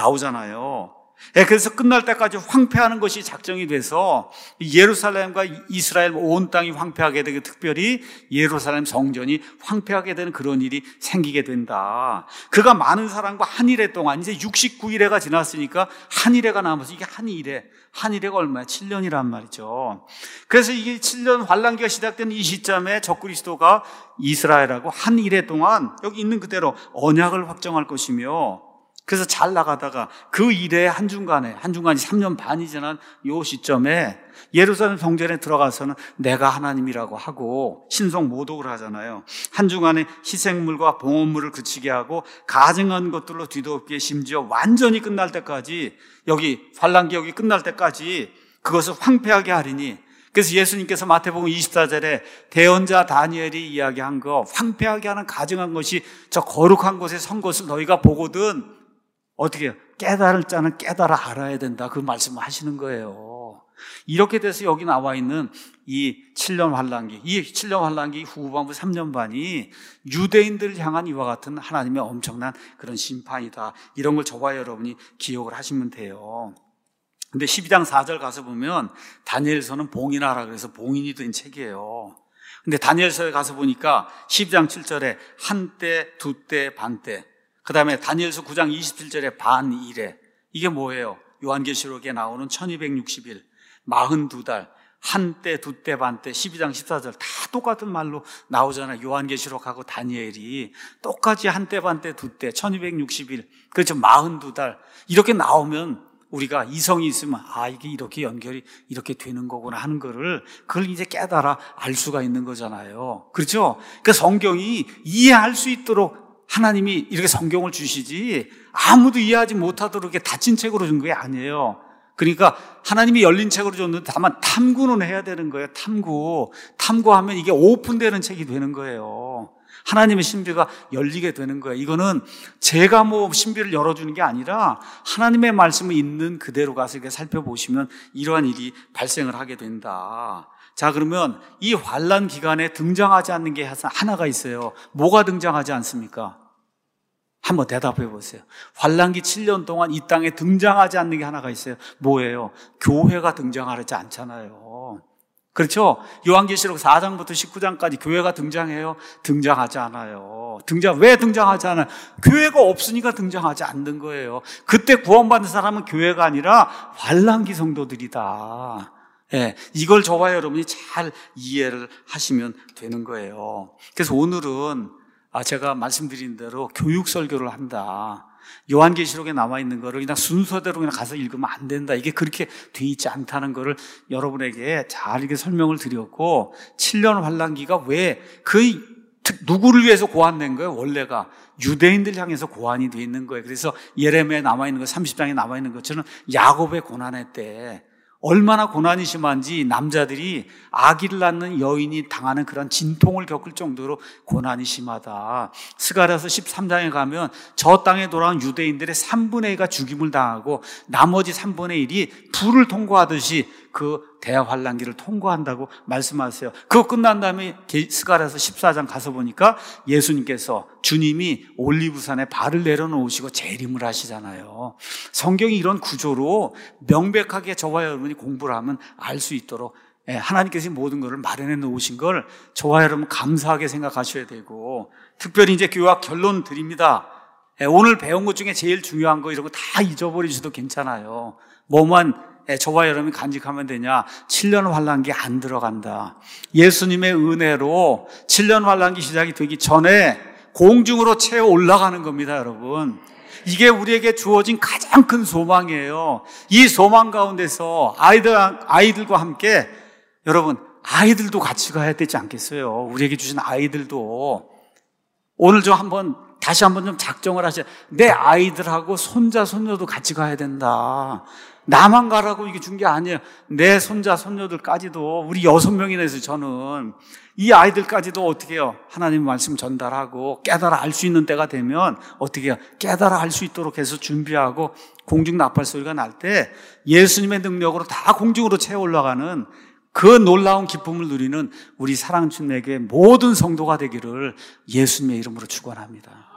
나오잖아요. 예, 그래서 끝날 때까지 황폐하는 것이 작정이 돼서 예루살렘과 이스라엘 온 땅이 황폐하게 되고 특별히 예루살렘 성전이 황폐하게 되는 그런 일이 생기게 된다. 그가 많은 사람과 한 일해 동안 이제 육십구 일회가 지났으니까 한 일회가 남아서 이게 한 일회, 한 일회가 얼마야? 칠 년이란 말이죠. 그래서 이게 칠 년 환란기가 시작된 이 시점에 적그리스도가 이스라엘하고 한 일회 동안 여기 있는 그대로 언약을 확정할 것이며 그래서 잘 나가다가 그 일에 한중간에, 한중간이 삼 년 반이 지난 요 시점에 예루살렘 성전에 들어가서는 내가 하나님이라고 하고 신성 모독을 하잖아요. 한중간에 희생물과 봉헌물을 그치게 하고 가증한 것들로 뒤덮게 심지어 완전히 끝날 때까지 여기 환란기 여기 끝날 때까지 그것을 황폐하게 하리니 그래서 예수님께서 마태복음 이십사 절에 대언자 다니엘이 이야기한 거 황폐하게 하는 가증한 것이 저 거룩한 곳에 선 것을 너희가 보거든 어떻게 해요? 깨달을 자는 깨달아 알아야 된다. 그 말씀을 하시는 거예요. 이렇게 돼서 여기 나와 있는 이 칠 년 환란기, 이 칠 년 환란기 후반부 삼 년 반이 유대인들을 향한 이와 같은 하나님의 엄청난 그런 심판이다. 이런 걸 저와 여러분이 기억을 하시면 돼요. 근데 십이 장 사 절 가서 보면 다니엘서는 봉인하라 그래서 봉인이 된 책이에요. 근데 다니엘서에 가서 보니까 십이 장 칠 절에 한때, 두때, 반때 그 다음에 다니엘서 구 장 이십칠 절에 반일에 이게 뭐예요? 요한계시록에 나오는 천이백육십 일, 사십이 달, 한때, 두때, 반때, 십이 장 십사 절 다 똑같은 말로 나오잖아요. 요한계시록하고 다니엘이 똑같이 한때, 반때, 두때, 천이백육십 일, 그렇죠. 사십이 달 이렇게 나오면 우리가 이성이 있으면 아 이게 이렇게 연결이 이렇게 되는 거구나 하는 거를 그걸 이제 깨달아 알 수가 있는 거잖아요. 그렇죠? 그러니까 성경이 이해할 수 있도록 하나님이 이렇게 성경을 주시지 아무도 이해하지 못하도록 이렇게 닫힌 책으로 준 게 아니에요. 그러니까 하나님이 열린 책으로 줬는데 다만 탐구는 해야 되는 거예요. 탐구. 탐구하면 이게 오픈되는 책이 되는 거예요. 하나님의 신비가 열리게 되는 거예요. 이거는 제가 뭐 신비를 열어주는 게 아니라 하나님의 말씀을 있는 그대로 가서 이렇게 살펴보시면 이러한 일이 발생을 하게 된다. 자, 그러면 이 환란 기간에 등장하지 않는 게 하나가 있어요. 뭐가 등장하지 않습니까? 한번 대답해 보세요. 환란기 칠 년 동안 이 땅에 등장하지 않는 게 하나가 있어요. 뭐예요? 교회가 등장하지 않잖아요. 그렇죠? 요한계시록 사 장부터 십구 장까지 교회가 등장해요? 등장하지 않아요. 등장, 왜 등장하지 않아요? 교회가 없으니까 등장하지 않는 거예요. 그때 구원받는 사람은 교회가 아니라 환란기 성도들이다. 예, 이걸 저와 여러분이 잘 이해를 하시면 되는 거예요. 그래서 오늘은 아, 제가 말씀드린 대로 교육 설교를 한다. 요한계시록에 남아있는 거를 그냥 순서대로 그냥 가서 읽으면 안 된다. 이게 그렇게 돼 있지 않다는 거를 여러분에게 잘 이렇게 설명을 드렸고, 칠 년 환란기가 왜, 그, 누구를 위해서 고안된 거예요? 원래가 유대인들 향해서 고안이 돼 있는 거예요. 그래서 예레미야에 남아있는 거, 삼십 장에 남아있는 것처럼 야곱의 고난의 때, 얼마나 고난이 심한지 남자들이 아기를 낳는 여인이 당하는 그런 진통을 겪을 정도로 고난이 심하다. 스가랴서 십삼 장에 가면 저 땅에 돌아온 유대인들의 삼분의 이가 죽임을 당하고 나머지 삼분의 일이 불을 통과하듯이 그 대환란기를 통과한다고 말씀하세요. 그거 끝난 다음에 스가랴서 십사 장 가서 보니까 예수님께서, 주님이 올리브산에 발을 내려놓으시고 재림을 하시잖아요. 성경이 이런 구조로 명백하게 저와 여러분이 공부를 하면 알 수 있도록 하나님께서 모든 것을 마련해 놓으신 걸 저와 여러분 감사하게 생각하셔야 되고, 특별히 이제 교학 결론 드립니다. 오늘 배운 것 중에 제일 중요한 거 이런 거 다 잊어버리셔도 괜찮아요. 뭐만 저와 여러분이 간직하면 되냐? 칠 년 환란기 안 들어간다. 예수님의 은혜로 칠 년 환란기 시작이 되기 전에 공중으로 채워 올라가는 겁니다, 여러분. 이게 우리에게 주어진 가장 큰 소망이에요. 이 소망 가운데서 아이들, 아이들과 함께, 여러분, 아이들도 같이 가야 되지 않겠어요? 우리에게 주신 아이들도. 오늘 좀 한번, 다시 한번 좀 작정을 하셔야, 내 아이들하고 손자, 손녀도 같이 가야 된다. 나만 가라고 이게 준 게 아니에요. 내 손자, 손녀들까지도, 우리 여섯 명이나 해서 저는 이 아이들까지도 어떻게 해요? 하나님 말씀 전달하고 깨달아 알 수 있는 때가 되면 어떻게 해요? 깨달아 알 수 있도록 해서 준비하고 공중 나팔 소리가 날 때 예수님의 능력으로 다 공중으로 채워 올라가는 그 놀라운 기쁨을 누리는 우리 사랑주님에게 모든 성도가 되기를 예수님의 이름으로 축원합니다.